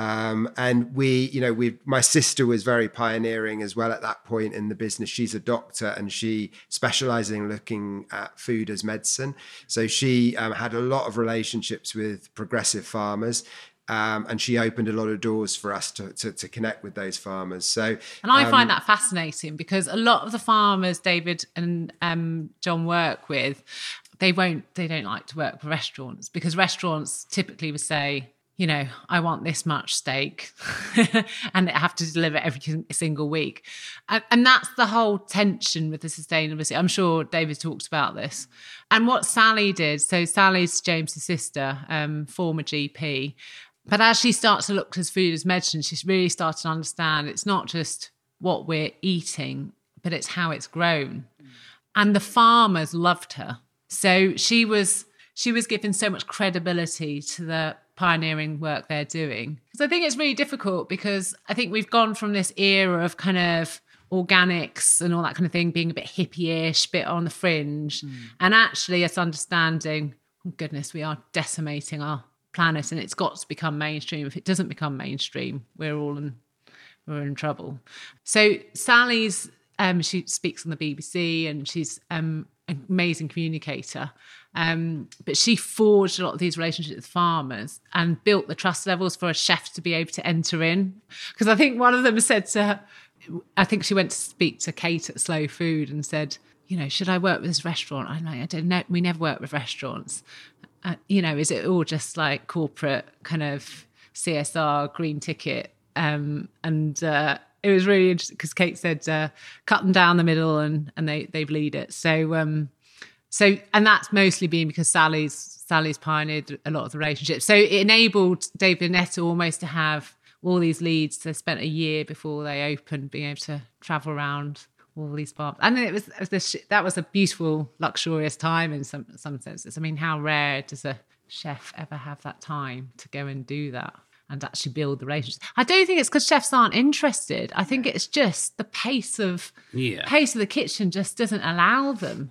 and my sister was very pioneering as well at that point in the business. She's a doctor, and she specializes in looking at food as medicine. So she had a lot of relationships with progressive farmers. And she opened a lot of doors for us to connect with those farmers. And I find that fascinating, because a lot of the farmers David and John work with, they don't like to work for restaurants, because restaurants typically would say, I want this much steak and they have to deliver every single week. And that's the whole tension with the sustainability. I'm sure David talked about this. And what Sally did, so Sally's James's sister, former GP, but as she starts to look at food as medicine, she's really started to understand it's not just what we're eating, but it's how it's grown. And the farmers loved her. So she was given so much credibility to the pioneering work they're doing. Because I think it's really difficult, because I think we've gone from this era of kind of organics and all that kind of thing being a bit hippie-ish, bit on the fringe. And actually it's understanding, oh goodness, we are decimating our planet, and it's got to become mainstream. If it doesn't become mainstream, we're in trouble. So Sally's she speaks on the BBC, and she's an amazing communicator. But she forged a lot of these relationships with farmers and built the trust levels for a chef to be able to enter in. Because I think one of them said to her, I think she went to speak to Kate at Slow Food and said, should I work with this restaurant? I'm like, I don't know. We never work with restaurants. Is it all just like corporate kind of CSR green ticket? It was really interesting because Kate said, cut them down the middle and they bleed it. So and that's mostly been because Sally's pioneered a lot of the relationships. So it enabled David and Netta almost to have all these leads. They spent a year before they opened being able to travel around all these farms. And that was a beautiful, luxurious time in some senses. I mean, how rare does a chef ever have that time to go and do that and actually build the relationships? I don't think it's because chefs aren't interested. I think it's just the pace of the kitchen just doesn't allow them.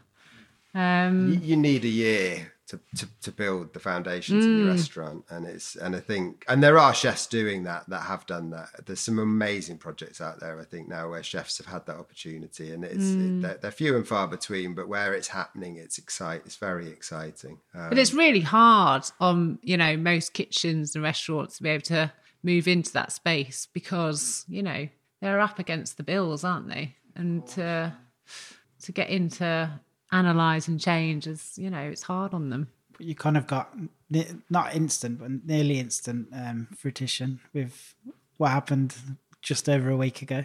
You need a year to build the foundations of your restaurant, and I think there are chefs doing that have done that. There's some amazing projects out there, I think, now where chefs have had that opportunity, and they're few and far between, but where it's happening, it's very exciting. But it's really hard on most kitchens and restaurants to be able to move into that space because they're up against the bills, aren't they? And to get into analyze and change is it's hard on them. But you kind of got not instant but nearly instant fruition with what happened just over a week ago.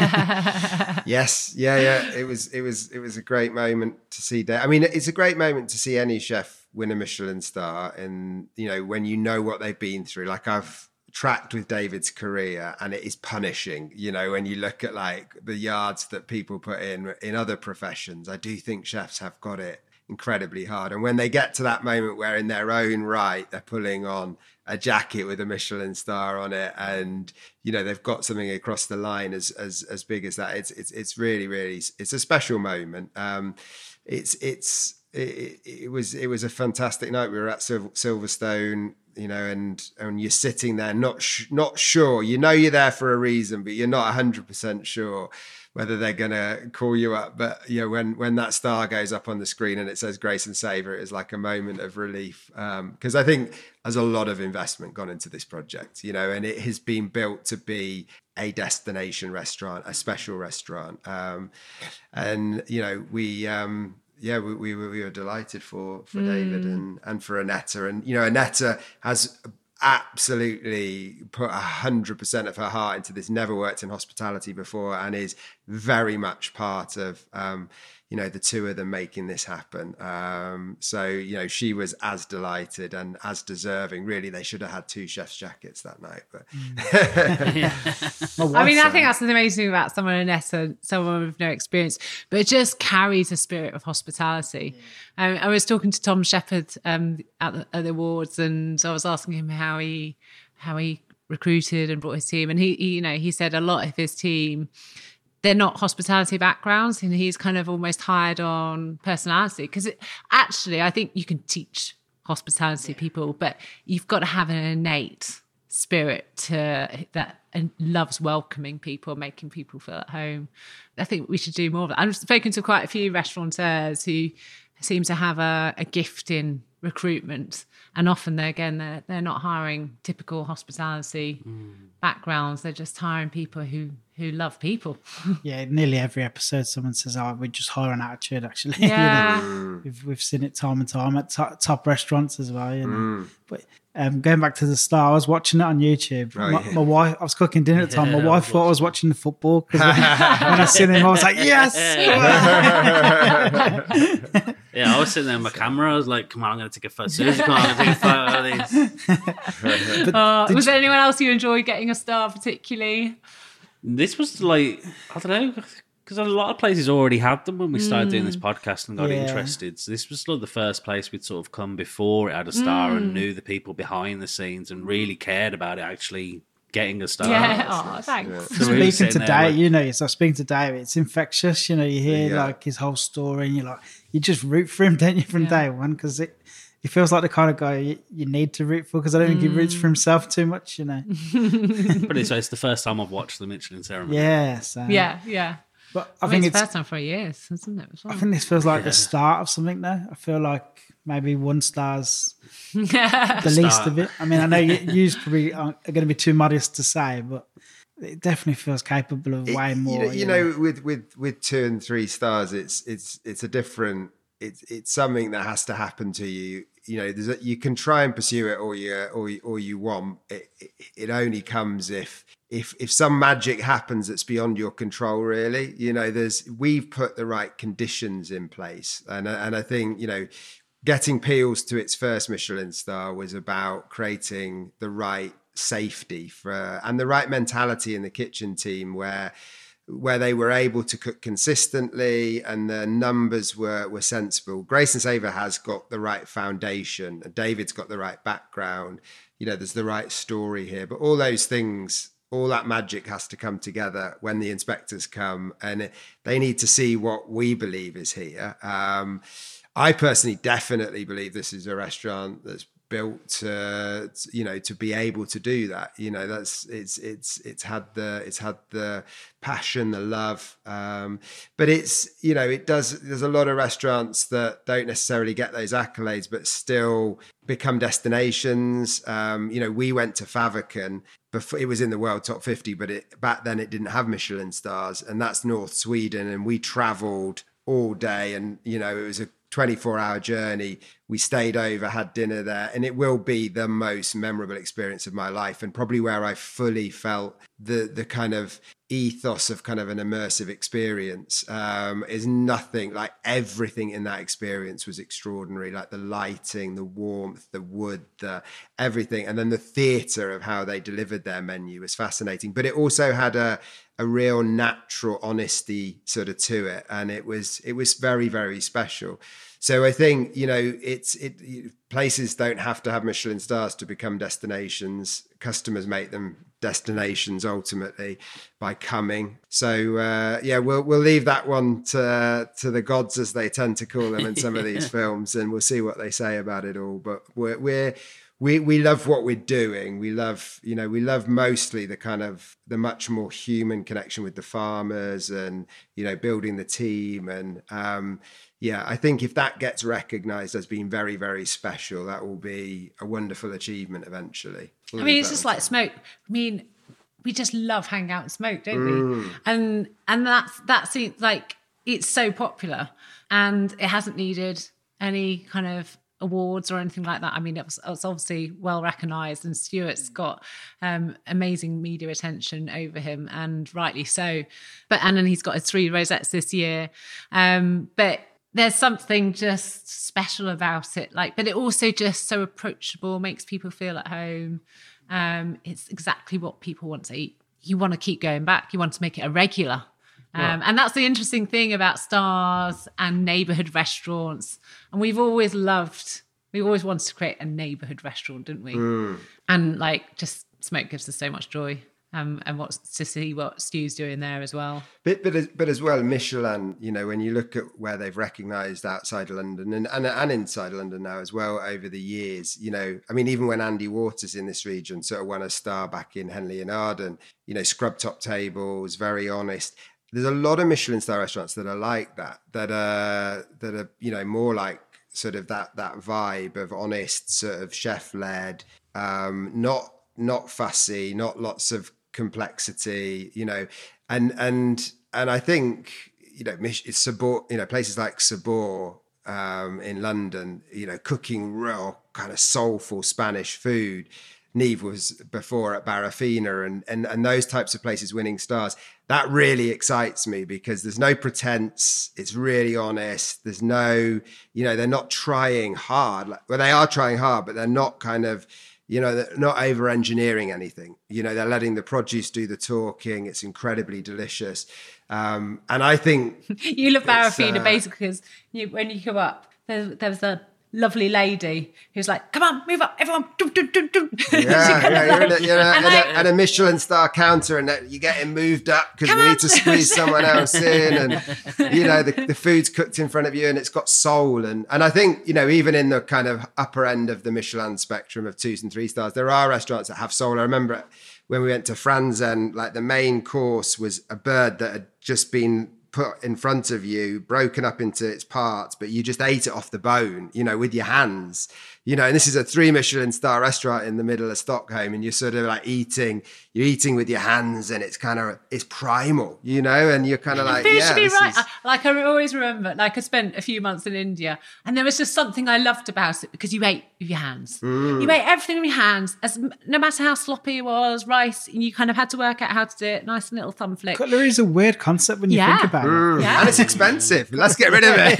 Yes, yeah. It was a great moment to see that. I mean, it's a great moment to see any chef win a Michelin star, and when what they've been through. Like, I've tracked with David's career, and it is punishing. When you look at like the yards that people put in other professions, I do think chefs have got it incredibly hard. And when they get to that moment where in their own right they're pulling on a jacket with a Michelin star on it, and they've got something across the line as big as that, it's really, really, it's a special moment. It was a fantastic night. We were at Silverstone, and you're sitting there not sure. You're there for a reason, but you're not 100% sure whether they're going to call you up. But when that star goes up on the screen and it says Grace and Savour, it is like a moment of relief, because I think there's a lot of investment gone into this project, and it has been built to be a destination restaurant, a special restaurant, and we were delighted for David and for Annetta. And, Annetta has absolutely put 100% of her heart into this, never worked in hospitality before, and is very much part of, the two of them making this happen. So, she was as delighted and as deserving. Really, they should have had 2 chef's jackets that night. But I mean, I think that's the amazing thing about someone Annetta, someone with no experience, but it just carries a spirit of hospitality. I was talking to Tom Shepherd at the awards, and I was asking him how he recruited and brought his team, and he said a lot of his team, they're not hospitality backgrounds, and he's kind of almost hired on personality, because actually I think you can teach hospitality people, but you've got to have an innate spirit that and loves welcoming people, making people feel at home. I think we should do more of that. I've spoken to quite a few restaurateurs who seem to have a gift in recruitment, and often they're not hiring typical hospitality backgrounds. They're just hiring people who love people. Yeah, nearly every episode someone says, we just hire an attitude, actually. Yeah. We've seen it time and time at top restaurants as well. But going back to the star, I was watching it on YouTube. My wife, I was cooking dinner at the time. My wife thought I was watching the football, because when I seen him, I was like, yes! Yeah, I was sitting there with my camera. I was like, come on, I'm going to take a photo. I'm going to take a photo of these. Was there anyone else you enjoyed getting a star particularly? This was like, I don't know, because a lot of places already had them when we started doing this podcast and got interested. So this was like the first place we'd sort of come before it had a star and knew the people behind the scenes and really cared about it actually getting a star. Yeah, thanks. Yeah. Speaking to Dave, speaking to Dave, it's infectious. You hear like his whole story, and you just root for him, don't you, from day one? Because he feels like the kind of guy you need to root for, because I don't think he roots for himself too much, But it's the first time I've watched the Michelin ceremony. Yeah. So. Yeah. But I think it's the first time for years, isn't it? As well? I think this feels like the start of something now. I feel like maybe 1 star's the least of it. I mean, I know you probably are going to be too modest to say, but it definitely feels capable of way more. You know, with 2 and 3 stars, it's a different. It's something that has to happen to you. You know, you can try and pursue it all you want. It only comes if some magic happens that's beyond your control, really. You know, we've put the right conditions in place, and I think, you know, getting Peels to its first Michelin star was about creating the right safety and the right mentality in the kitchen team where they were able to cook consistently and the numbers were sensible. Grace and Savour has got the right foundation, and David's got the right background. You know, there's the right story here, but all those things, all that magic has to come together when the inspectors come, and they need to see what we believe is here. I personally definitely believe this is a restaurant that's built to, you know, to be able to do that. You know, it's had the passion, the love, but it's, you know, there's a lot of restaurants that don't necessarily get those accolades but still become destinations. You know, we went to Fäviken before it was in the world top 50, but back then it didn't have Michelin stars, and that's North Sweden, and we traveled all day, and, you know, it was a 24-hour journey. We stayed over, had dinner there, and it will be the most memorable experience of my life, and probably where I fully felt the kind of ethos of kind of an immersive experience. Is nothing like, everything in that experience was extraordinary, like the lighting, the warmth, the wood, the everything, and then the theatre of how they delivered their menu was fascinating. But it also had a real natural honesty sort of to it, and it was very, very special. So I think, you know, places don't have to have Michelin stars to become destinations. Customers make them destinations ultimately by coming. So yeah, we'll leave that one to the gods, as they tend to call them in some of these films, and we'll see what they say about it all. But we love what we're doing. We love mostly the much more human connection with the farmers, and, you know, building the team. And yeah, I think if that gets recognized as being very, very special, that will be a wonderful achievement eventually. I mean, it's just like Smoke. I mean, we just love hanging out and Smoke, don't we? And that's like, it's so popular, and it hasn't needed any kind of awards or anything like that. I mean, it's obviously well recognised, and Stuart's got amazing media attention over him, and rightly so. And then he's got his 3 rosettes this year. But there's something just special about it. But it also just so approachable, makes people feel at home. It's exactly what people want to eat. You want to keep going back. You want to make it a regular. And that's the interesting thing about stars and neighbourhood restaurants. And we've always wanted to create a neighbourhood restaurant, didn't we? And just Smoke gives us so much joy. And to see what Stu's doing there as well. But as well, Michelin, you know, when you look at where they've recognised outside of London and inside London now as well over the years, you know, I mean, even when Andy Waters in this region sort of won a star back in Henley and Arden, you know, scrub top tables, very honest. There's a lot of Michelin star restaurants that are like that are, you know, more like sort of that vibe of honest, sort of chef-led, not fussy, not lots of complexity, you know, and I think, you know, it's Sabor, you know, places like Sabor in London, you know, cooking real kind of soulful Spanish food. Neve was before at Barafina, and those types of places winning stars. That really excites me because there's no pretense. It's really honest. There's no, you know, they're not trying hard. Well, they are trying hard, but they're not kind of, you know, they're not over engineering anything. You know, they're letting the produce do the talking. It's incredibly delicious. And I think you love Barafina basically because when you come up, there was a lovely lady who's like, come on, move up, everyone. And a Michelin star counter, and you get him moved up because we need to squeeze someone else in, and you know, the food's cooked in front of you and it's got soul. And I think, you know, even in the kind of upper end of the Michelin spectrum of 2s and 3 stars, there are restaurants that have soul. I remember when we went to Franzen, like the main course was a bird that had just been put in front of you, broken up into its parts, but you just ate it off the bone, with your hands. And this is a 3 Michelin star restaurant in the middle of Stockholm, and you're sort of like you're eating with your hands, and it's primal, and you're kind of like, visually right. Like I always remember, like I spent a few months in India, and there was just something I loved about it because you ate with your hands. You ate everything with your hands, no matter how sloppy it was, rice, and you kind of had to work out how to do it. Nice little thumb flick. Cutlery is a weird concept when you think about it. Yeah. And it's expensive. Let's get rid of it.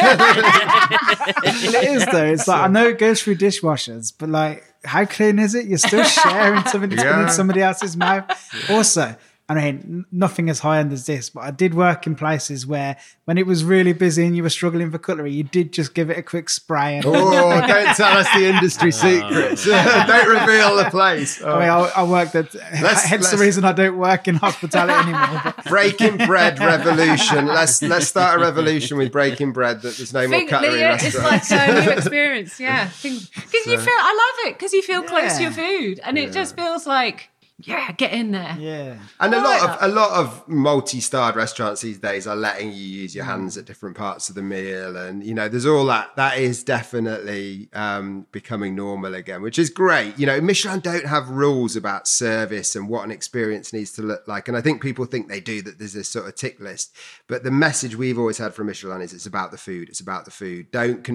It is though. It's like, I know it goes through dishwashers, but like, how clean is it? You're still sharing something that's been in somebody else's mouth. Also, I mean, nothing as high end as this, but I did work in places where when it was really busy and you were struggling for cutlery, you did just give it a quick spray. And don't tell us the industry secrets. Don't reveal the place. I mean, I worked at, hence the reason I don't work in hospitality anymore. But. Breaking bread revolution. Let's start a revolution with breaking bread that there's no more cutlery It's like a new experience, because you feel, I love it because you feel close to your food, and it just feels like, get in there. Yeah. And a lot of multi-starred restaurants these days are letting you use your hands at different parts of the meal. And, there's all that is definitely becoming normal again, which is great. Michelin don't have rules about service and what an experience needs to look like. And I think people think they do, that there's this sort of tick list. But the message we've always had from Michelin is it's about the food. It's about the food.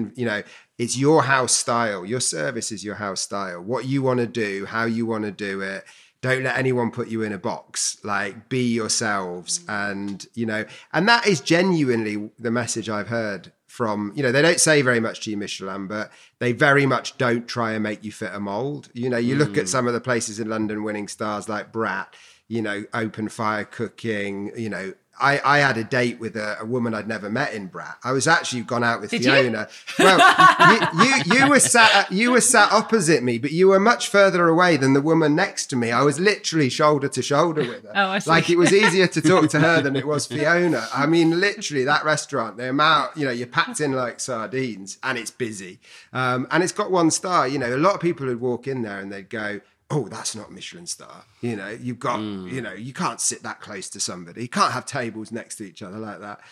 It's your house style. Your service is your house style. What you want to do, how you want to do it. Don't let anyone put you in a box. Like, be yourselves. And, and that is genuinely the message I've heard from, they don't say very much to you, Michelin, but they very much don't try and make you fit a mold. You look at some of the places in London winning stars like Brat, open fire cooking, I had a date with a woman I'd never met in Brat. I was actually gone out with Fiona. You? Well, you were sat opposite me, but you were much further away than the woman next to me. I was literally shoulder to shoulder with her. Oh, I see. Like, it was easier to talk to her than it was Fiona. I mean, literally, that restaurant, the amount, you're packed in like sardines, and it's busy. And it's got 1 star. A lot of people would walk in there and they'd go, oh, that's not Michelin star. You've got, you can't sit that close to somebody. You can't have tables next to each other like that.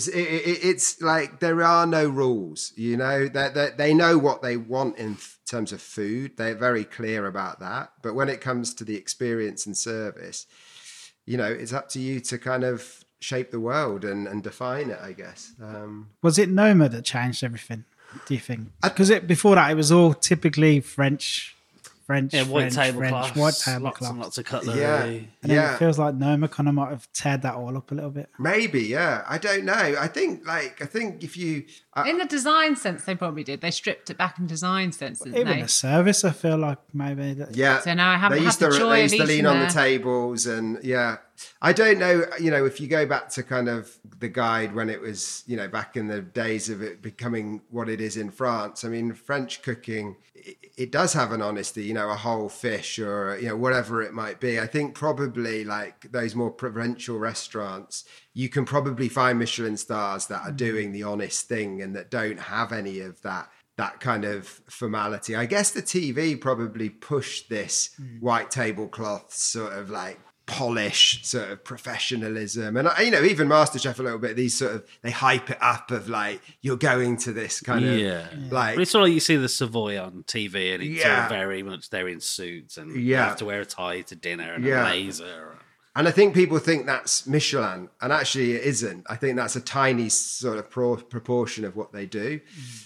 It's like there are no rules, they know what they want in terms of food. They're very clear about that. But when it comes to the experience and service, it's up to you to kind of shape the world and define it, I guess. Was it Noma that changed everything, do you think? Because before that, it was all typically French, white tablecloths, lots of cutlery. And then it feels like Noma kind of might have teared that all up a little bit. Maybe, yeah. I don't know. I think if you in the design sense, they probably did. They stripped it back in design sense, didn't even they? the service, I feel like maybe. So now I haven't they had the joy they used of to lean eating on there. the tables, and I don't know. If you go back to kind of the guide when it was, back in the days of it becoming what it is in France. I mean, French cooking, it does have an honesty. A whole fish or whatever it might be. I think probably like those more provincial restaurants, you can probably find Michelin stars that are doing the honest thing and that don't have any of that kind of formality. I guess the TV probably pushed this white tablecloth sort of like polish, sort of professionalism, and even MasterChef a little bit. These sort of, they hype it up of like, you're going to this kind of like, but it's all like you see the Savoy on TV, and it's all very much they're in suits, and you have to wear a tie to dinner and a blazer. And I think people think that's Michelin, and actually it isn't. I think that's a tiny sort of proportion of what they do.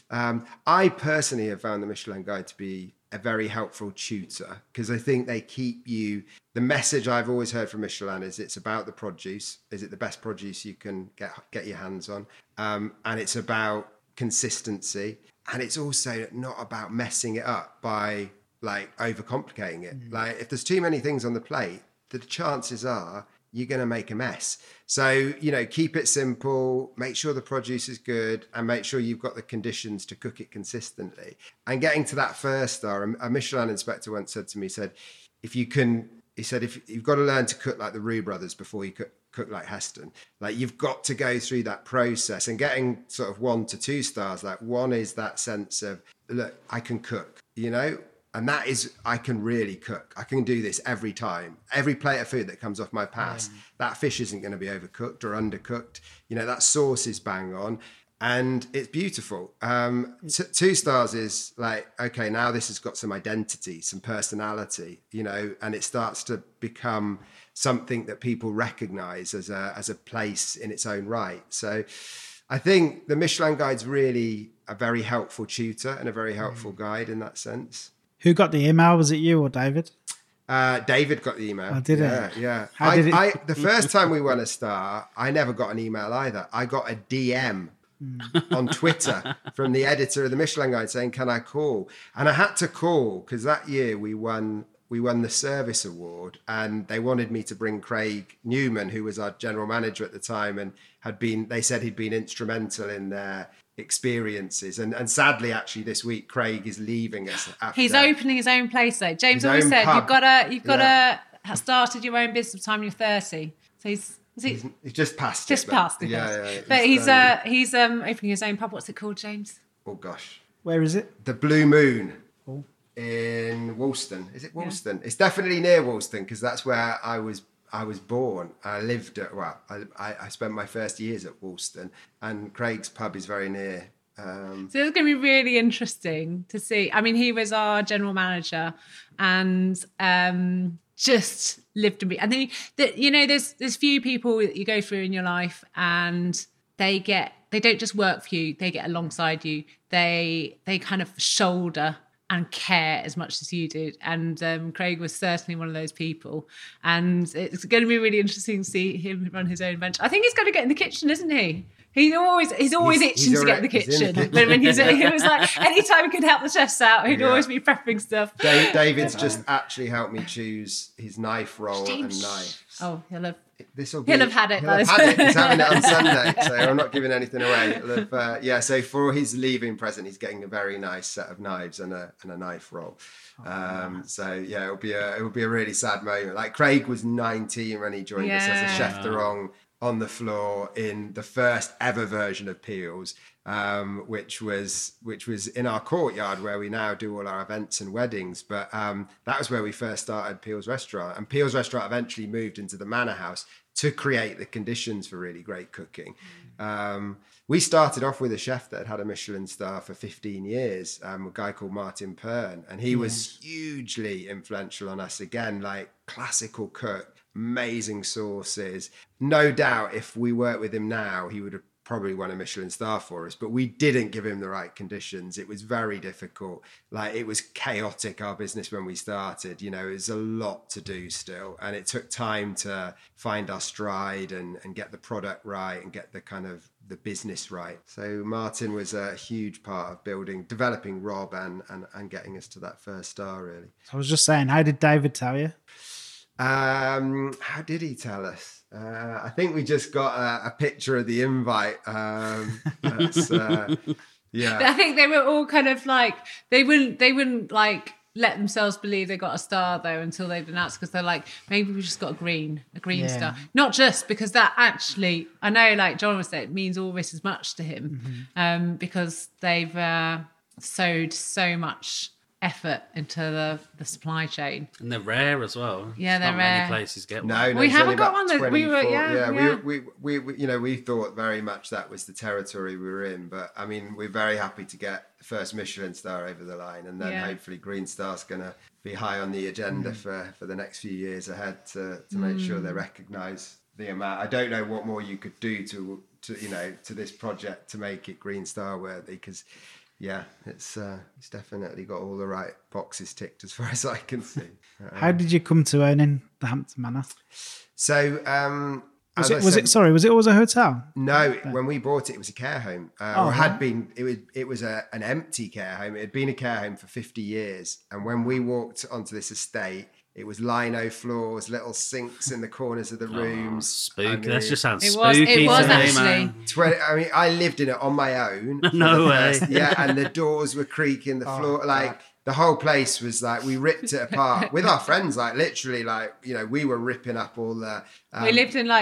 I personally have found the Michelin Guide to be a very helpful tutor, because I think they keep you. The message I've always heard from Michelin is it's about the produce. Is it the best produce you can get your hands on? And it's about consistency. And it's also not about messing it up by like overcomplicating it. Like, if there's too many things on the plate, the chances are you're going to make a mess. So, keep it simple, make sure the produce is good, and make sure you've got the conditions to cook it consistently. And getting to that 1 star, a Michelin inspector once said to me, if you've got to learn to cook like the Roux brothers before you cook like Heston. Like, you've got to go through that process. And getting sort of 1 to 2 stars, like 1 is that sense of, look, I can cook, And that is, I can really cook. I can do this every time. Every plate of food that comes off my pass, that fish isn't going to be overcooked or undercooked. You know, that sauce is bang on. And it's beautiful. 2 stars is like, okay, now this has got some identity, some personality, you know, and it starts to become something that people recognize as a place in its own right. So I think the Michelin Guide's really a very helpful tutor and a very helpful guide in that sense. Who got the email? Was it you or David? David got the email. Oh, did yeah, it? Yeah. How did it? The first time we won a star, I never got an email either. I got a DM on Twitter from the editor of the Michelin Guide saying, "Can I call?" And I had to call because that year we won the service award, and they wanted me to bring Craig Newman, who was our general manager at the time, and they said he'd been instrumental in their experiences. And sadly, actually, this week Craig is leaving us. He's opening his own place though. James always said you've got to have started your own business by the time you're 30. So he's just passed just it. Passed it. Yeah. But he's opening his own pub. What's it called, James? Oh gosh. Where is it? The Blue Moon. In Woolston. Is it Woolston? Yeah. It's definitely near Woolston because that's where I was born. I lived at, I spent my first years at Woolston, and Craig's pub is very near. So it's going to be really interesting to see. I mean, he was our general manager and just lived and breathed. And then, you know, there's few people that you go through in your life and they don't just work for you, they get alongside you. They kind of shoulder and care as much as you did. And Craig was certainly one of those people. And it's going to be really interesting to see him run his own venture. I think he's going to get in the kitchen, isn't he? He's always itching to get in the kitchen. But when he was like, anytime he could help the chefs out, he'd always be prepping stuff. David's just actually helped me choose his knife roll and knife. Oh, he'll have had it. He's having it on Sunday, so I'm not giving anything away. So for his leaving present, he's getting a very nice set of knives and a knife roll. So yeah, it will be a really sad moment. Like Craig was 19 when he joined us as a chef de rang on the floor in the first ever version of Peel's, which was in our courtyard where we now do all our events and weddings. But that was where we first started Peel's Restaurant, and Peel's Restaurant eventually moved into the Manor House to create the conditions for really great cooking. We started off with a chef that had a Michelin star for 15 years, a guy called Martin Pern, and he was hugely influential on us. Again, like classical cook, amazing sauces. No doubt if we worked with him now, he would have probably won a Michelin star for us, but we didn't give him the right conditions. It was very difficult. Like, it was chaotic, our business, when we started. You know, it was a lot to do still, and it took time to find our stride and get the product right and get the kind of the business right. So Martin was a huge part of developing Rob and getting us to that first star, really. I was just saying, how did David tell you? How did he tell us? I think we just got a picture of the invite. Yeah. I think they were all kind of like, they wouldn't like let themselves believe they got a star though until they'd announced, because they're like, maybe we just got a green star. Not just because that actually, I know, like John was saying, it means all this as much to him, because they've sowed so much effort into the supply chain, and they're rare as well. Yeah, they're not rare. Many places get one. No, we haven't got one. That we were, we thought very much that was the territory we were in. But I mean, we're very happy to get the first Michelin star over the line, and then hopefully Green Star's going to be high on the agenda for the next few years ahead to make sure they recognise the amount. I don't know what more you could do to this project to make it Green Star worthy, because. Yeah, it's definitely got all the right boxes ticked as far as I can see. How did you come to owning the Hampton Manor? So, was it always a hotel? No, when we bought it, it was a care home. Had been. It was an empty care home. It had been a care home for 50 years, and when we walked onto this estate, it was lino floors, little sinks in the corners of the rooms. Spooky. That just sounds It spooky. was to me, actually. man. I lived in it on my own. No way. And the doors were creaking, the floor, like the whole place was like, we ripped it apart with our friends, like literally, like, you know, we were ripping up all the. We lived in like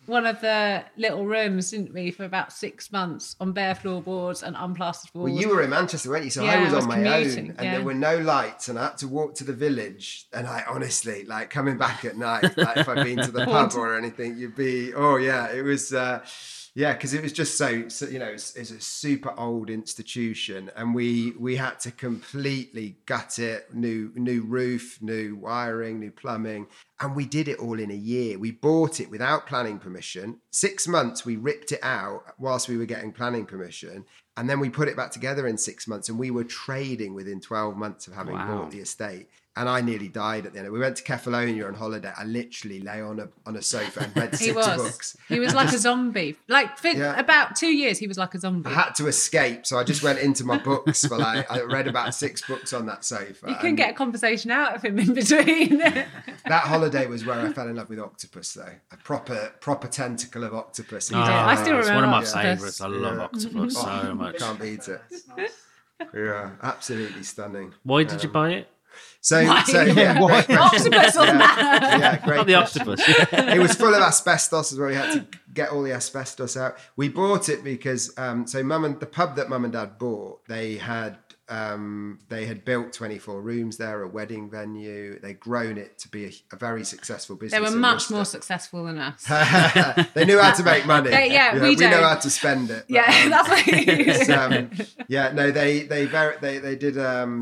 one of the little rooms, didn't we, for about 6 months on bare floorboards and unplastered walls. Well, you were in Manchester, weren't you? So Yeah, I was I on was my commuting, own, and yeah. there were no lights, and I had to walk to the village. And I honestly, like, coming back at night, like, if I'd been to the pub or anything, you'd be, oh yeah, it was. Yeah, because it was just so you know, it's a super old institution, and we had to completely gut it, new roof, new wiring, new plumbing, and we did it all in a year. We bought it without planning permission. 6 months we ripped it out whilst we were getting planning permission, and then we put it back together in 6 months, and we were trading within 12 months of having bought the estate. And I nearly died at the end. We went to Kefalonia on holiday. I literally lay on a sofa and read 6 books. He was like a zombie. Like for about 2 years, he was like a zombie. I had to escape, so I just went into my books. For like, I read about 6 books on that sofa. You couldn't get a conversation out of him in between. That holiday was where I fell in love with octopus, though. A proper tentacle of octopus. I still It's remember one of my octopus. favourites. I love octopus so much. Can't beat it. Yeah, absolutely stunning. Why did you buy it? So yeah, Why? great question. Octopus on that. Yeah, great Not the question. octopus. It was full of asbestos as well. We had to get all the asbestos out. We bought it because the pub that Mum and Dad bought, they had built 24 rooms there, a wedding venue. They'd grown it to be a very successful business. They were in much Worcester. more successful than us. They knew how to make money. We know don't. how to spend it. Yeah, that's what They did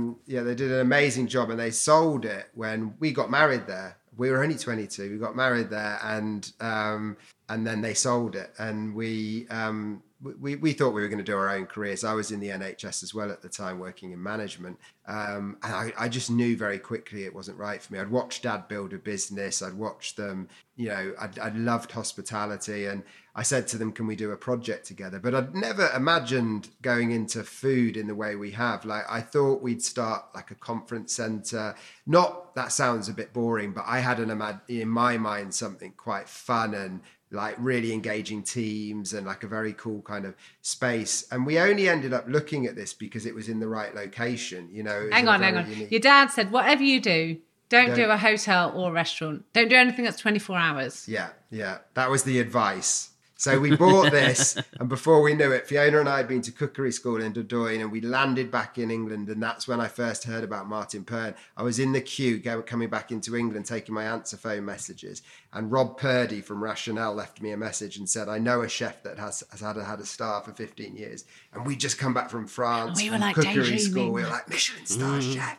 an amazing job, and they sold it when we got married there. We were only 22. We got married there, and then they sold it, and we thought we were going to do our own careers. I was in the NHS as well at the time, working in management. And I just knew very quickly it wasn't right for me. I'd watched Dad build a business. I'd watched them, I'd loved hospitality. And I said to them, can we do a project together? But I'd never imagined going into food in the way we have. Like, I thought we'd start like a conference center. Not, that sounds a bit boring, but I had in my mind something quite fun and like really engaging teams and like a very cool kind of space. And we only ended up looking at this because it was in the right location, Hang on. Unique... Your dad said, whatever you do, don't do a hotel or restaurant. Don't do anything that's 24 hours. Yeah. That was the advice. So we bought this, and before we knew it, Fiona and I had been to cookery school in Dordogne, and we landed back in England, and that's when I first heard about Martin Pern. I was in the queue coming back into England, taking my answer phone messages, and Rob Purdy from Rationale left me a message and said, I know a chef that has had a star for 15 years, and we just come back from France, We were from like cookery daydreaming. school. We were like, Michelin star chef.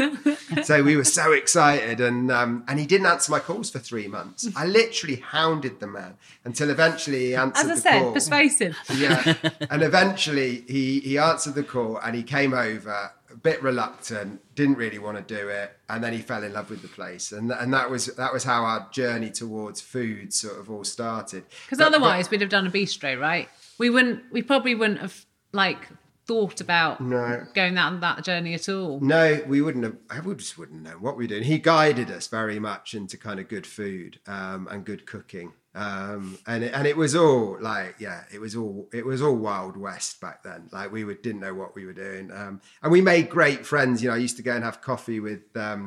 So we were so excited, and he didn't answer my calls for 3 months. I literally hounded the man until eventually he answered As I the said, call. persuasive. Yeah, and eventually he answered the call, and he came over a bit reluctant, didn't really want to do it, and then he fell in love with the place, and that was how our journey towards food sort of all started. Because otherwise we'd have done a bistro, right? We probably wouldn't have like thought about going on that journey at all. No, we wouldn't have. I just wouldn't know what we're doing. He guided us very much into kind of good food and good cooking. And it was all like, it was all Wild West back then. Like didn't know what we were doing. And we made great friends. I used to go and have coffee with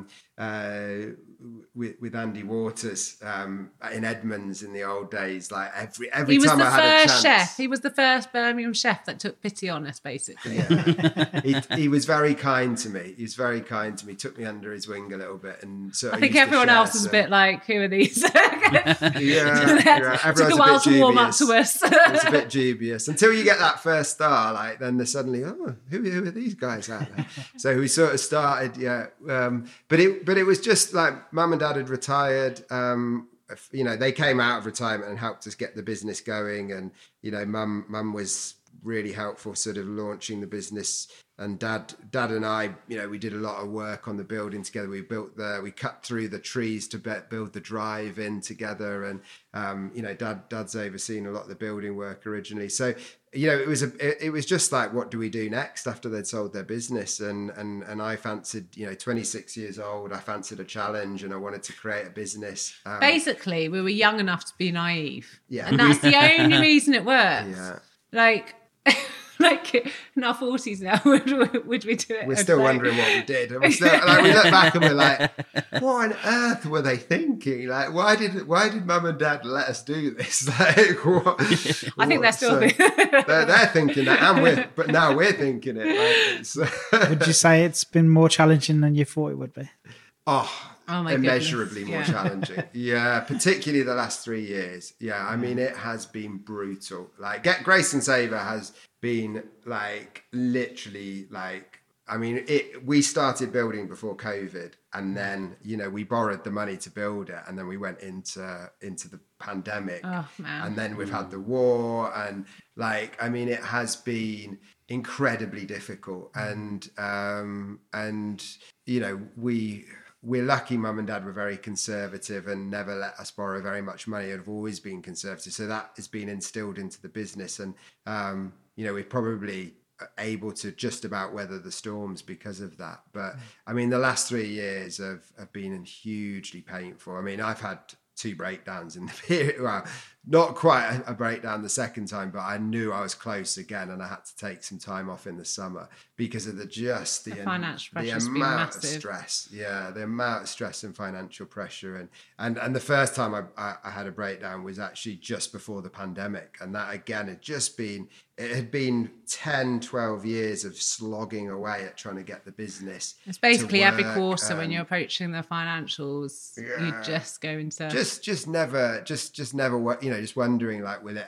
Andy Waters in Edmonds in the old days. Like every time I had a chance. Chef. He was the first Birmingham chef that took pity on us, basically. Yeah. he was very kind to me. He was very kind to me. Took me under his wing a little bit, and so I think everyone else was a bit like, "Who are these?" Yeah. Took a while to warm up to us. It's a bit dubious until you get that first star. Like then they're suddenly, who are these guys out there? So we sort of started, but it was just like Mum and Dad had retired. They came out of retirement and helped us get the business going, and Mum was really helpful sort of launching the business, and dad and I, we did a lot of work on the building together. We cut through the trees to build the drive in together, and dad's overseen a lot of the building work originally. So it was just like, what do we do next after they'd sold their business? And I fancied, 26 years old, I fancied a challenge, and I wanted to create a business. Basically, we were young enough to be naive. Yeah. And that's the only reason it worked. Yeah. Like, like in our 40s now, would we do it? We're still wondering what we did. And we're still, like, we look back and we're like, what on earth were they thinking? Like, why did Mum and Dad let us do this? Like, what? I think they're still they're thinking that, but now we're thinking it. Like, Would you say it's been more challenging than you thought it would be? Oh my immeasurably goodness. more challenging. Yeah, particularly the last 3 years. Yeah, I mean, it has been brutal. Like, Grace and Saver has been like literally like, I mean, we started building before COVID, and then, you know, we borrowed the money to build it, and then we went into the pandemic. Oh, man. And then we've had the war, and like, I mean, it has been incredibly difficult. And you know, we're lucky Mum and Dad were very conservative and never let us borrow very much money. Have always been conservative. So that has been instilled into the business. And, you know, we're probably able to just about weather the storms because of that. But I mean, the last 3 years have been hugely painful. I mean, I've had 2 breakdowns in the period. Well, not quite a breakdown the second time, but I knew I was close again, and I had to take some time off in the summer because of the financial pressure, the amount of stress. Yeah, the amount of stress and financial pressure, and the first time I had a breakdown was actually just before the pandemic, and that again it had been 10, 12 years of slogging away at trying to get the business. It's basically to every work, quarter when you're approaching the financials, you just go into just never, you know, just wondering, like, will it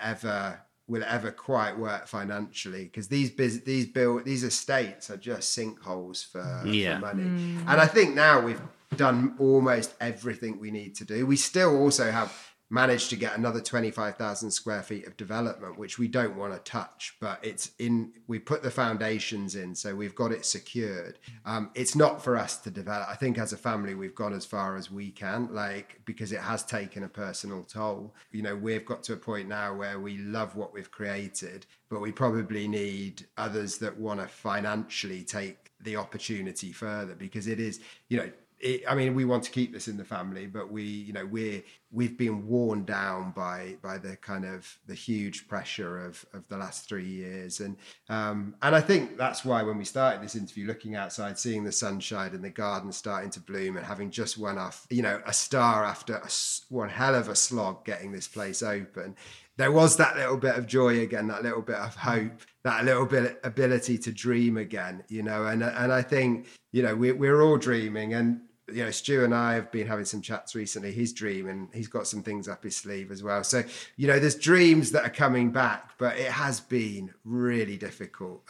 ever quite work financially? Because these estates are just sinkholes for money. And I think now we've done almost everything we need to do. We still also have managed to get another 25,000 square feet of development, which we don't want to touch, but we put the foundations in, so we've got it secured. It's not for us to develop. I think as a family, we've gone as far as we can, like, because it has taken a personal toll. You know, we've got to a point now where we love what we've created, but we probably need others that want to financially take the opportunity further, because it is, you know, I mean, we want to keep this in the family, but we've been worn down by the kind of the huge pressure of the last 3 years, and I think that's why when we started this interview, looking outside, seeing the sunshine and the garden starting to bloom, and having just won off, you know, a star after one hell of a slog getting this place open, there was that little bit of joy again, that little bit of hope, that little bit ability to dream again, you know, and I think, you know, we're all dreaming. And you know, Stu and I have been having some chats recently. He's dreaming. He's got some things up his sleeve as well. So, you know, there's dreams that are coming back, but it has been really difficult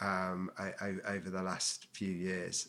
over the last few years.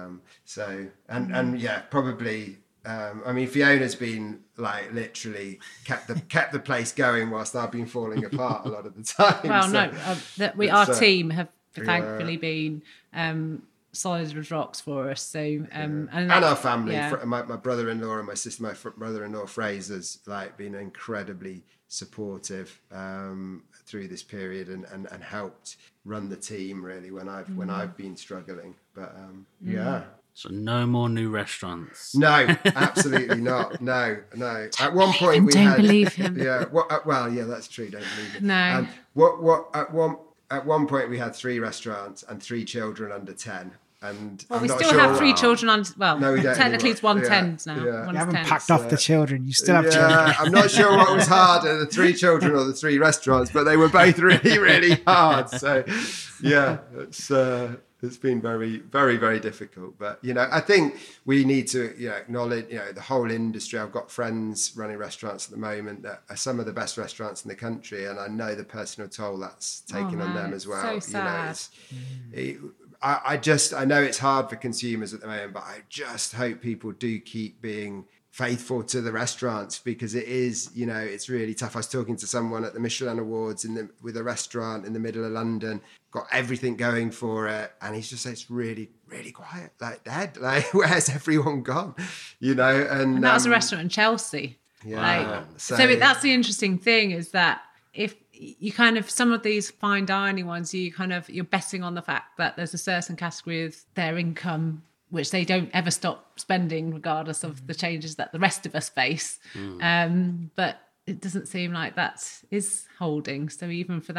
Yeah, probably. I mean, Fiona's been like literally kept the place going whilst I've been falling apart a lot of the time. Well, our team have thankfully been solid as rocks for us. So and our family, my brother-in-law and my sister, my brother-in-law Fraser's like been incredibly supportive through this period and helped run the team really when I've been struggling. But yeah. So no more new restaurants. No, absolutely not. No. At one point don't believe him. Yeah. Well, yeah, that's true. Don't believe it. No. At one point we had 3 restaurants and 3 children under 10. And well, I'm we not still sure have 3 children on. Well, no, we don't technically anymore. it's 110s now. Yeah. You haven't 110s. packed off the children. You still have children. I'm not sure what was harder, the 3 children or the 3 restaurants, but they were both really, really hard. So, yeah, it's been very, very, very difficult. But, you know, I think we need to, you know, acknowledge, you know, the whole industry. I've got friends running restaurants at the moment that are some of the best restaurants in the country, and I know the personal toll that's taken on them as well. So sad. You know, I know it's hard for consumers at the moment, but I just hope people do keep being faithful to the restaurants, because it is, you know, it's really tough. I was talking to someone at the Michelin Awards with a restaurant in the middle of London, got everything going for it, and he's just said it's really, really quiet, like dead. Like, where's everyone gone? You know, and that was a restaurant in Chelsea. Yeah. So that's the interesting thing, is that if you kind of, some of these fine dining ones, you're betting on the fact that there's a certain category of their income which they don't ever stop spending regardless of the changes that the rest of us face. But it doesn't seem like that is holding. So even for that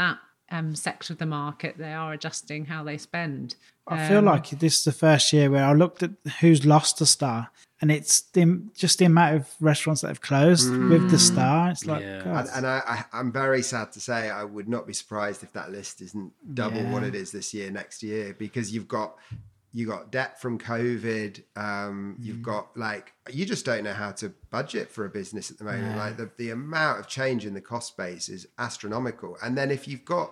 sector of the market, they are adjusting how they spend. I feel like this is the first year where I looked at who's lost a star, and it's just the amount of restaurants that have closed with the star. It's like, God. And I'm very sad to say I would not be surprised if that list isn't double what it is this year, next year, because you got debt from COVID. You've got you just don't know how to budget for a business at the moment. Yeah. Like the amount of change in the cost base is astronomical. And then if you've got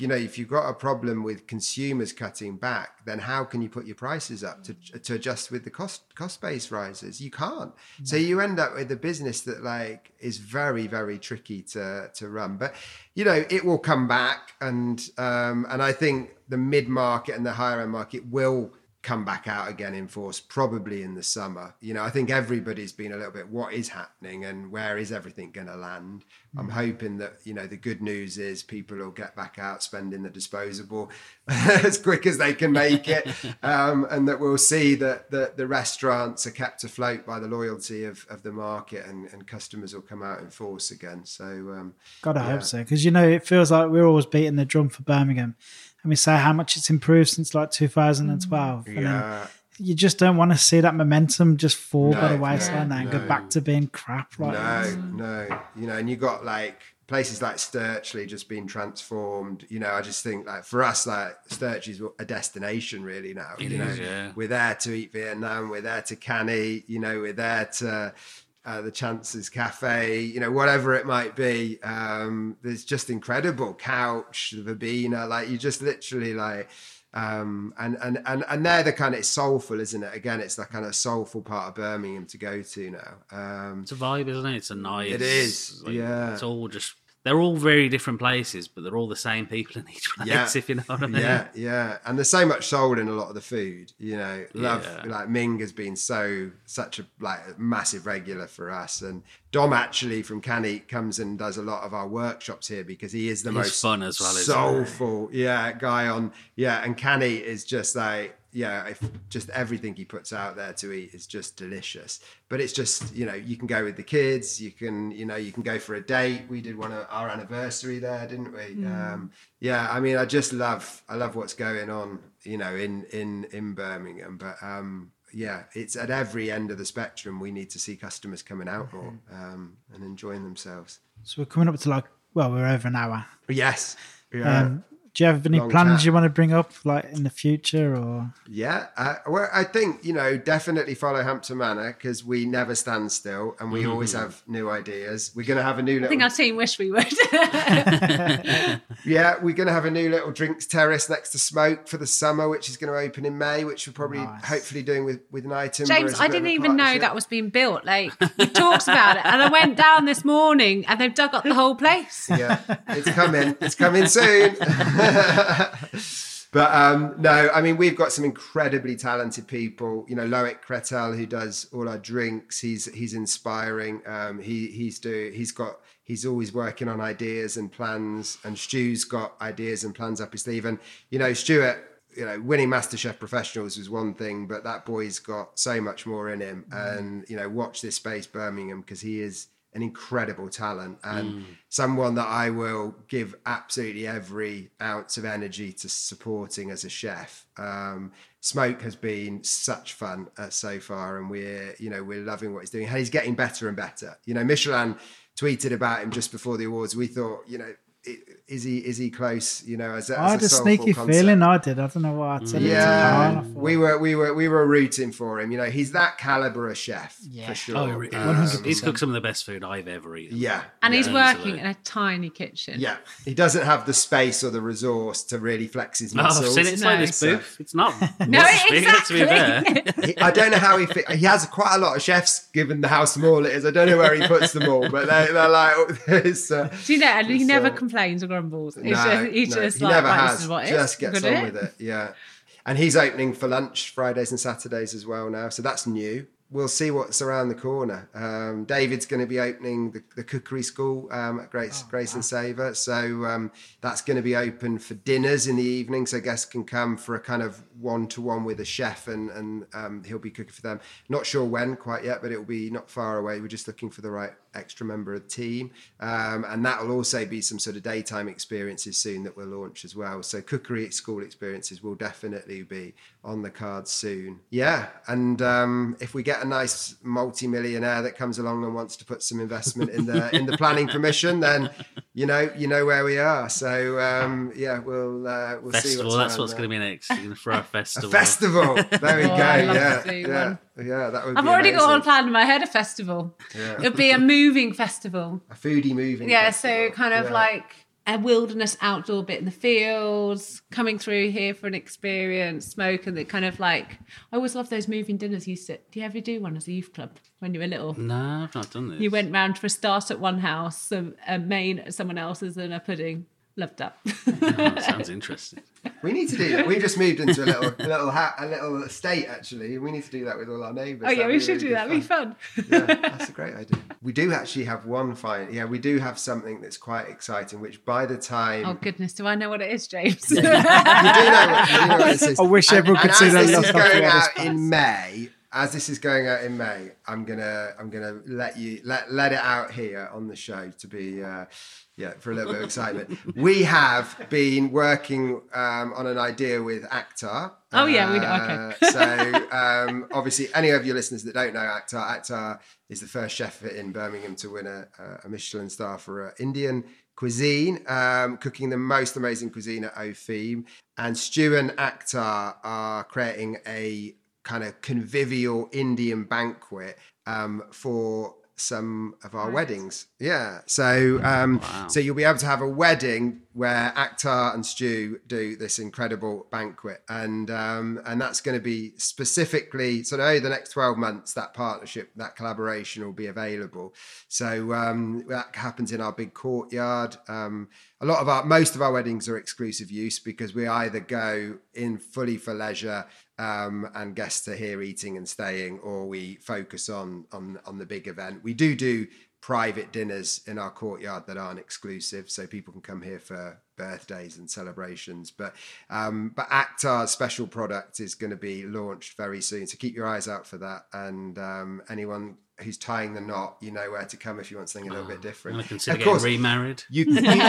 a problem with consumers cutting back, then how can you put your prices up to adjust with the cost base rises? You can't. So you end up with a business that is very, very tricky to run. But it will come back, and I think the mid market and the higher end market will come back out again in force probably in the summer. I think everybody's been a little bit, what is happening and where is everything going to land? I'm hoping that the good news is people will get back out spending the disposable as quick as they can make it, and that we'll see that the restaurants are kept afloat by the loyalty of the market, and customers will come out in force again. So gotta hope so, because it feels like we're always beating the drum for Birmingham, and we say how much it's improved since 2012. And then you just don't want to see that momentum just fall by the wayside and go back to being crap. No. And you got places like Sturchley just being transformed. I just think for us, Sturchley's a destination really now. We're there to eat Vietnam, we're there to Canny, we're there to the Chances Cafe, whatever it might be. There's just incredible Couch, the Verbena, you just literally and they're the kind of, it's soulful, isn't it? Again, it's the kind of soulful part of Birmingham to go to now. It's a vibe, isn't it? It's a nice. It is. It's all just. They're all very different places, but they're all the same people in each place, if you know what I mean. Yeah. And there's so much soul in a lot of the food, Ming has been such a massive regular for us. And Dom actually from Canny comes and does a lot of our workshops here because he is the most fun as well, soulful guy on. And Canny is just if just everything he puts out there to eat is just delicious. But it's just, you can go with the kids, you can go for a date. We did our anniversary there, didn't we? I mean, I love what's going on, in Birmingham. But it's at every end of the spectrum. We need to see customers coming out more and enjoying themselves. So we're coming up to we're over an hour. Yes. Yeah. Do you have any plans you want to bring up in the future, or? Well, I think, definitely follow Hampton Manor because we never stand still and we always have new ideas. We're going to have a new I think our team wish we would. We're going to have a new little drinks terrace next to Smoke for the summer, which is going to open in May, which we're probably hopefully doing with an item. James, I didn't even know that was being built. We talked about it and I went down this morning and they've dug up the whole place. Yeah, it's coming soon. But no, I mean, we've got some incredibly talented people. Loic Cretel, who does all our drinks. He's inspiring. He's always working on ideas and plans. And Stu's got ideas and plans up his sleeve. And Stuart, winning MasterChef Professionals was one thing, but that boy's got so much more in him. And watch this space, Birmingham, because he is an incredible talent and someone that I will give absolutely every ounce of energy to supporting as a chef. Smoke has been such fun so far, and we're loving what he's doing. And he's getting better and better. Michelin tweeted about him just before the awards. We thought, is he close? I had a sneaky feeling. I don't know what I said. Yeah, we were rooting for him. He's that caliber of chef for sure. Oh, 100%. He's cooked some of the best food I've ever eaten. Yeah, and he's working in a tiny kitchen. Yeah, he doesn't have the space or the resource to really flex his muscles. I've seen it like this booth. It's not. No, exactly. I don't know how he has quite a lot of chefs, given how small it is. I don't know where he puts them all, but they're like. Do you know? And he never complains or grumbles. He never has. Just gets on with it. Yeah, and he's opening for lunch Fridays and Saturdays as well now, so that's new. we'll see what's around the corner. David's going to be opening the cookery school at Grace and Savour. So that's going to be open for dinners in the evening. So guests can come for a kind of one-to-one with a chef and he'll be cooking for them. Not sure when quite yet, but it will be not far away. We're just looking for the right extra member of the team. And that will also be some sort of daytime experiences soon that we'll launch as well. So cookery at school experiences will definitely be on the cards soon. Yeah. And if we get a nice multi-millionaire that comes along and wants to put some investment in the planning permission, then you know where we are. So we'll see. That's what's going to be next. You're going to throw a festival. A festival. There we go. I'd love Yeah. to do Yeah. one. Yeah. That would. I've be already got amazing. one planned in my head, a festival. Yeah. It'll be a moving festival. A foodie moving. Yeah, festival. so kind of Yeah. like a wilderness outdoor bit in the fields, coming through here for an experience, smoke, and the kind of like, I always love those moving dinners you sit. Do you ever do one as a youth club when you were little? No, I've not done this. You went round for a start at one house, a main at someone else's, and a pudding. Loved that. Oh, sounds interesting. We need to do that. We just moved into a little estate. Actually, we need to do that with all our neighbours. Oh yeah, That'd we be should really do good that. It'd be fun. Yeah, that's a great idea. We do actually have one fine. Yeah, we do have something that's quite exciting. Which by the time Oh goodness, do I know what it is, James? you do know what this is. I wish everyone could and see as that this look is off the going other out face. in May. As this is going out in May, I'm gonna let it out here on the show to be for a little bit of excitement. We have been working on an idea with Akhtar. Oh, yeah, we know. Okay. So obviously, any of your listeners that don't know Akhtar is the first chef in Birmingham to win a Michelin star for Indian cuisine, cooking the most amazing cuisine at Ophim. And Stu and Akhtar are creating a kind of convivial Indian banquet for some of our weddings. Yeah. So so you'll be able to have a wedding where Akhtar and Stu do this incredible banquet. And that's going to be specifically, so over the next 12 months, that partnership, that collaboration will be available. So that happens in our big courtyard. Most of our weddings are exclusive use because we either go in fully for leisure and guests are here eating and staying, or we focus on the big event. We do private dinners in our courtyard that aren't exclusive, so people can come here for birthdays and celebrations. But Akhtar's special product is going to be launched very soon, so keep your eyes out for that. And anyone who's tying the knot, you know where to come if you want something a little bit different. I consider getting remarried. You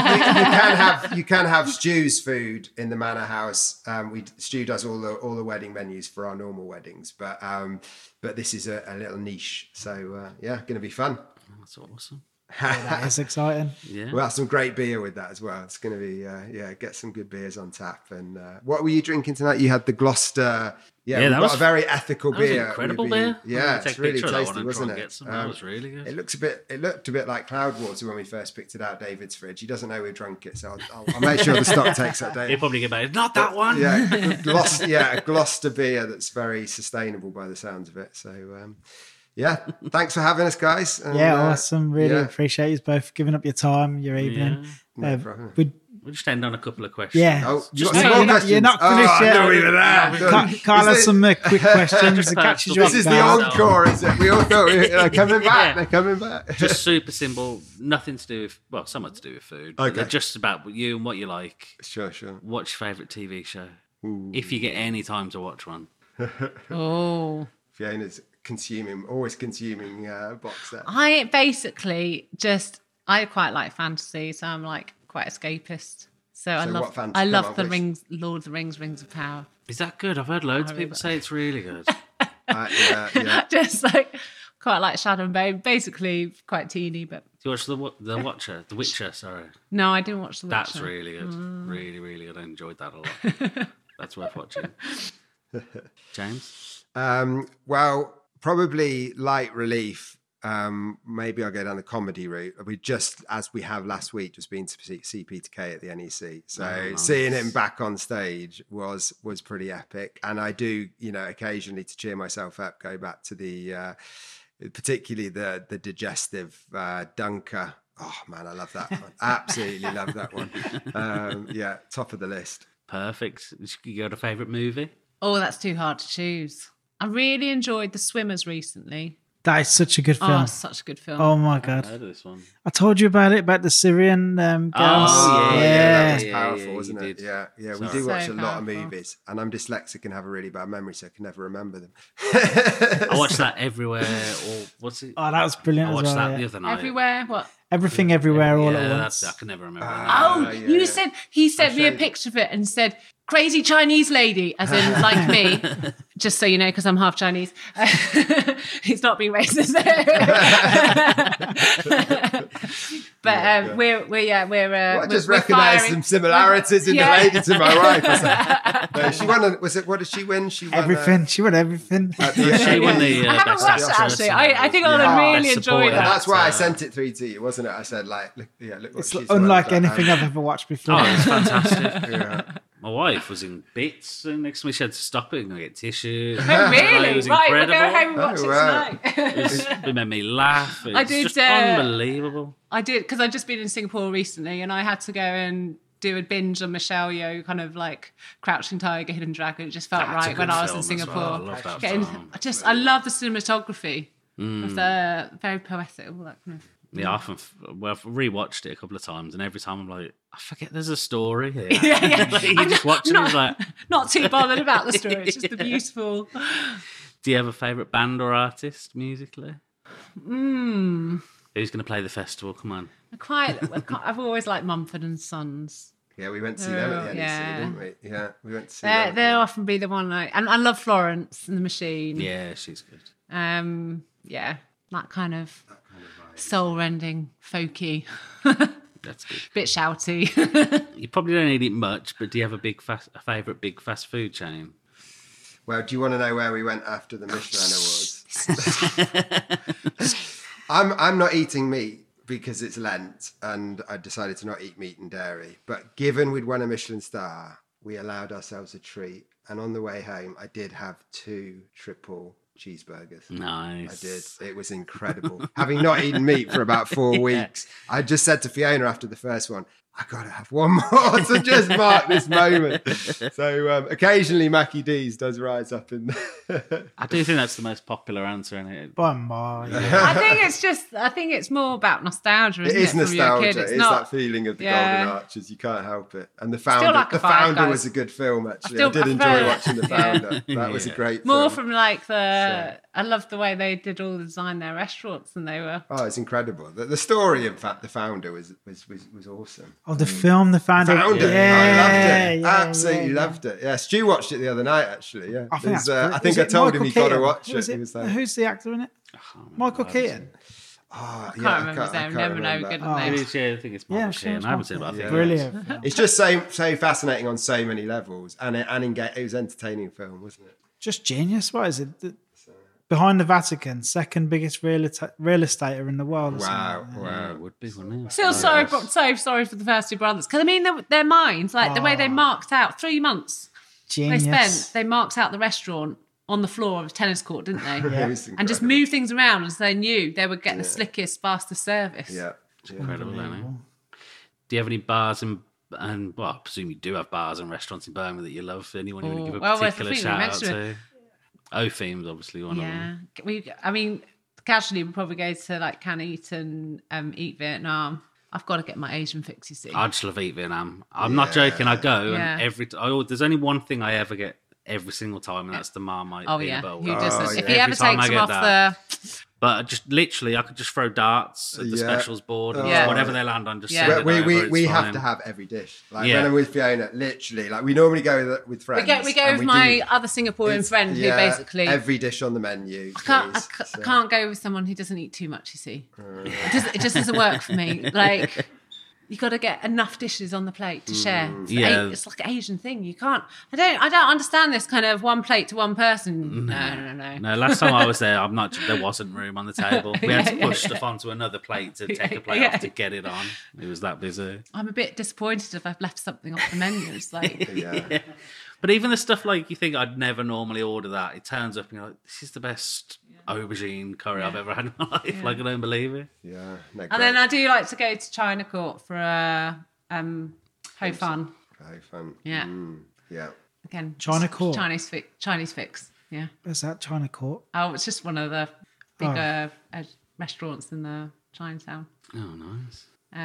can have Stu's food in the Manor House. Stu does all the wedding menus for our normal weddings, but this is a little niche. So going to be fun. That's awesome. That is exciting. Yeah. We'll have some great beer with that as well. It's going to be get some good beers on tap. And what were you drinking tonight? You had the Gloucester. Yeah, that was a very ethical That was beer. incredible We've been- beer. Yeah, Take it's a really picture of that tasty, one and wasn't try and it? get some. That was really good. It looked a bit like Cloudwater when we first picked it out David's fridge. He doesn't know we drunk it, so I'll make sure the stock takes update. He'll probably get back. Not that one. Yeah, a Gloucester beer that's very sustainable by the sounds of it. So, thanks for having us, guys. And, Awesome. Really appreciate you both giving up your time, your evening. No problem. We'll just end on a couple of questions. Yeah. Oh, you Just- got some no, more you're not- questions? you're not finished I yet. know we were there. Carl has some quick questions. The catches you This is the off guard. encore, is it? We all thought they're coming back. They're coming back. Just super simple. Nothing to do with, somewhat to do with food. Okay. They're just about you and what you like. Sure. What's your favourite TV show? If you get any time to watch one. Oh. Fiona's always consuming box set. I basically I quite like fantasy, so I'm like quite escapist. So I what fantasy? I love Come on, the which- Rings, Lord of the Rings, Rings of Power. Is that good? I've heard loads of people say it's really good. Yeah. Just like quite like Shadow and Bone, basically quite teeny, but Do you watch The Witcher? Sorry, no, I didn't watch The Witcher. that's really good. Really, really good. I enjoyed that a lot. That's worth watching. James, Well, probably light relief. Maybe I'll go down the comedy route. We just, as we have last week, just been to see Peter Kay at the NEC. So nice. seeing him back on stage was pretty epic. And I do, occasionally to cheer myself up, go back to the, particularly the digestive Dunker. Oh man, I love that one. Absolutely love that one. Top of the list. perfect. You got a favourite movie? Oh, that's too hard to choose. I really enjoyed The Swimmers recently. That is such a good film. Oh, such a good film. Oh my I god! heard of this one. I told you about the Syrian girls. Oh, that was yeah, powerful, yeah, wasn't you it? did. Yeah, we Sorry. do watch So a lot of powerful. movies, and I'm dyslexic and have a really bad memory, so I can never remember them. I watched that everywhere, or what's it? Oh, that was brilliant I as watched well. that yeah. the other night. Everywhere. What? Everything, everywhere, all yeah, at that's once. I can never remember. Oh, yeah, you yeah. said he sent me a showed you. picture of it and said crazy Chinese lady, as in like me. Just so you know, because I'm half Chinese. He's not being racist. But I just we're recognised firing. some similarities in Yeah. the lady to my right. No, she won. What did she win? She won Everything. She won everything. She won the. I haven't Best watched it Actress actually. and I think I Yeah. would really Best enjoy Supporting that. That's why I actor. sent it through to you, wasn't it? I said like, look what It's she's unlike won. anything I've ever watched before. Oh, it's fantastic. Yeah. My wife was in bits, and next to me she had to stop it and go get tissues. Oh, It really? was Right, we'll incredible. go home and watch Oh, it wow. tonight. It made me laugh. It's did, just unbelievable. I did, because I'd just been in Singapore recently and I had to go and do a binge on Michelle Yeoh, kind of like Crouching Tiger, Hidden Dragon. It just felt That's a right when good I was in film as Singapore. well. I love that film. I love the cinematography of the very poetic, all that kind of. Yeah, I've rewatched it a couple of times, and every time I'm like, I forget there's a story here. Yeah. Like, you just watch it, and it's like, Not too bothered about the story. It's just the beautiful. do you have a favourite band or artist musically? Who's going to play the festival? Come on. I've always liked Mumford and Sons. Yeah, we went to see them at the NEC, Yeah. didn't we? Yeah, we went to see They'll them. often be the one and I love Florence and the Machine. Yeah, she's good. Yeah, that kind of soul-rending, folky, That's good. bit shouty. You probably don't eat it much, but do you have a favourite big fast food chain? Well, do you want to know where we went after the Michelin Awards? I'm not eating meat because it's Lent, and I decided to not eat meat and dairy. But given we'd won a Michelin star, we allowed ourselves a treat. And on the way home, I did have 2 triple cheeseburgers. Nice. I did. It was incredible. Having not eaten meat for about 4 weeks, I just said to Fiona after the first one, I got to have one more to just mark this moment. So occasionally Mackie D's does rise up in I do think that's the most popular answer in it. By my, yeah. I think it's more about nostalgia, It isn't is it, from your nostalgia. kid? It's not, that feeling of the Yeah. Golden Arches. You can't help it. And the Still founder, like a the Five founder Guys. was a good film. Actually, Still I did enjoy prefer- watching the founder. That was a great more film. from like the. I loved the way they did all the design their restaurants, and they were. Oh, it's incredible. The story, in fact, the founder was awesome. Oh, the film, the founder. Found it. Yeah, I loved it. yeah, Absolutely yeah. loved it. Yeah, Stu watched it the other night. Actually, yeah. I think that's I great. think Was I it told him Michael he got to Keaton? watch Who was it. He was like, Who's the actor in it? Michael Keaton. oh, I can't remember his name. Never know good Oh. It names. is, yeah, I think it's Yeah, Michael I'm sure Keaton. it's I haven't seen it, but I Michael. think Brilliant. film. It's just so fascinating on so many levels, and it was an entertaining film, wasn't it? Just genius. What is it? Behind the Vatican, second biggest real estater in the world. or Wow, something. wow. it would be, wouldn't it? Still so sorry for the first 2 brothers, because I mean their minds, like the way they marked out 3 months Genius. they marked out the restaurant on the floor of a tennis court, didn't they? It was And just incredible. moved things around as they knew they would get the slickest, fastest service. Yeah. Incredible, isn't it? Do you have any bars and well, I presume you do have bars and restaurants in Birmingham that you love? Anyone you want to give a well, that's the particular thing, we shout out mentioned to? O-Theme's obviously one of them. Yeah, casually we'll probably go to like Can Eat and Eat Vietnam. I've got to get my Asian fix, you see. I just love Eat Vietnam. I'm not joking. I go Yeah. and there's only one thing I ever get every single time, and that's the Marmite Oh peanut yeah, butter. who whip. doesn't? yeah. If he ever Every time takes I them get off that. the, But just literally, I could just throw darts at the Yeah. specials board, and Yeah. whatever they land on, just Yeah. send But it over, we it's have fine. to have every dish. Like Yeah. when I'm with Fiona, literally, like we normally go with friends. we go and with my do- other Singaporean it's- friend yeah, who basically every dish on the menu. I can't go with someone who doesn't eat too much. You see, it just doesn't work for me. Like you got to get enough dishes on the plate to share. Yeah. It's like an Asian thing. You can't. I don't understand this kind of one plate to one person. No. No, last time I was there, there wasn't room on the table. We had to push stuff onto another plate to take a plate off to get it on. It was that busy. I'm a bit disappointed if I've left something off the menu. It's like, Yeah. But even the stuff like you think I'd never normally order that, it turns up and you're like, this is the best aubergine curry I've ever had in my life. Like, I don't believe it. Yeah. No, and then I do like to go to China Court for a Ho Fun. Very fun. Yeah. Yeah. Again, China Court. Chinese fix. Yeah. Where's that, China Court? Oh, it's just one of the bigger restaurants in the Chinatown. Oh, nice.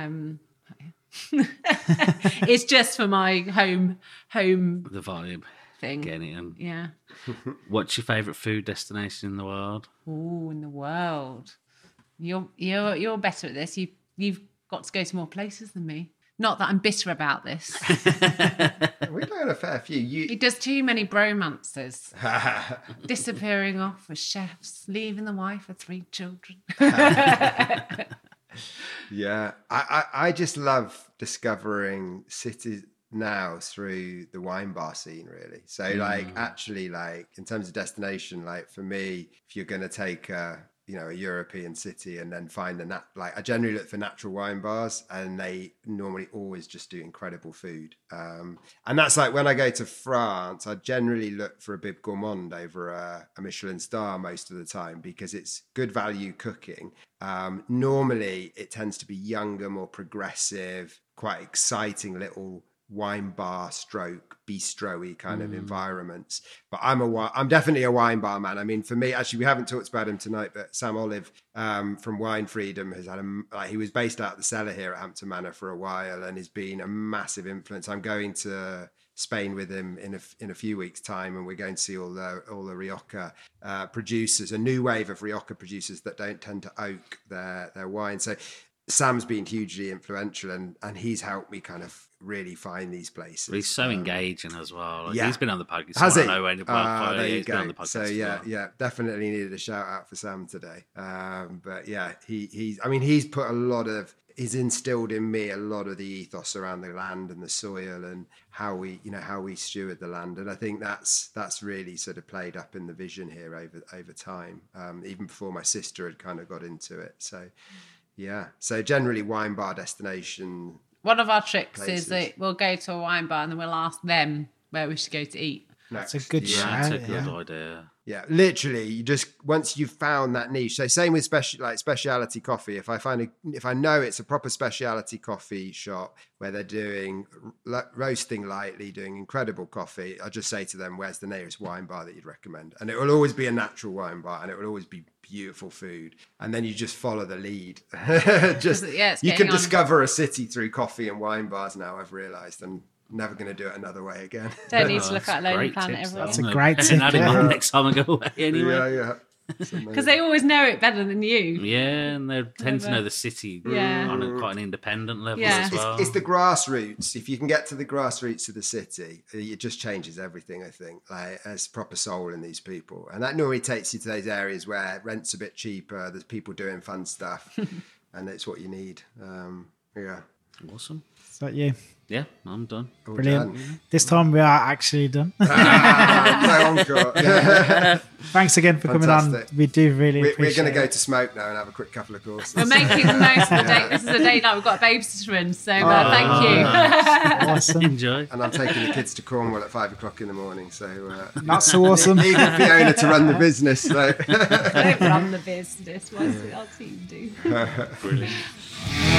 It's just for my home The vibe. thing. Getting it in. Yeah. What's your favourite food destination in the world? Oh, in the world. You're better at this. You've got to go to more places than me. Not that I'm bitter about this. We've done a fair few. He does too many bromances. Disappearing off with chefs, leaving the wife with 3 children. Yeah, I just love discovering cities now through the wine bar scene, really. So like actually, like in terms of destination, like for me, if you're going to take a European city and then find I generally look for natural wine bars, and they normally always just do incredible food. And that's like when I go to France, I generally look for a Bib Gourmand over a Michelin star most of the time, because it's good value cooking. Normally it tends to be younger, more progressive, quite exciting little wine bar stroke bistro-y kind of environments. But I'm definitely a wine bar man. I mean, for me, actually, we haven't talked about him tonight, but Sam Olive from Wine Freedom has had he was based out of the cellar here at Hampton Manor for a while, and has been a massive influence. I'm going to Spain with him in a few weeks' time, and we're going to see all the Rioja producers, a new wave of Rioja producers that don't tend to oak their wine. So Sam's been hugely influential, and he's helped me kind of really find these places. But he's so engaging as well. Like, yeah. he's been on the podcast. Has he? I know when There you he's been on go. the podcast. So as well. yeah, definitely needed a shout out for Sam today. But yeah, he's put a lot of, he's instilled in me a lot of the ethos around the land and the soil and how we steward the land. And I think that's really sort of played up in the vision here over time, even before my sister had kind of got into it. So yeah, so generally wine bar destination. One of our tricks Places. is that we'll go to a wine bar and then we'll ask them where we should go to eat. Next. That's a good That's shout. a good idea. Yeah, literally, you just, once you've found that niche. So same with specialty coffee. If I know it's a proper specialty coffee shop where they're doing roasting lightly, doing incredible coffee, I'll just say to them, "Where's the nearest wine bar that you'd recommend?" And it will always be a natural wine bar, and it will always be beautiful food. And then you just follow the lead. It's You getting can on. discover a city through coffee and wine bars now. I've realised, and never going to do it another way again. Don't need to look at Lonely Great Planet tips, everyone. That's a that. great tip, Add him yeah. on next time I go away anyway. Yeah. Because they always know it better than you. Yeah, and they tend to Clever. know the city Yeah. on quite an independent level Yeah. as well. It's the grassroots. If you can get to the grassroots of the city, it just changes everything, I think. Like, there's proper soul in these people. And that normally takes you to those areas where rent's a bit cheaper, there's people doing fun stuff, and it's what you need. Yeah. Awesome. Is that you? Yeah, I'm done. All Brilliant. done. This time we are actually done. No encore. Thanks again for coming on. Fantastic. We do really We're appreciate going to go it. to smoke now and have a quick couple of courses. We're making the most of the day. This is a date night. We've got a babysitter in, so thank you. Awesome. Enjoy. And I'm taking the kids to Cornwall at 5 o'clock in the morning. So Not so awesome. leaving Fiona to run the business. So. Don't run the business. What's the our team do? Brilliant.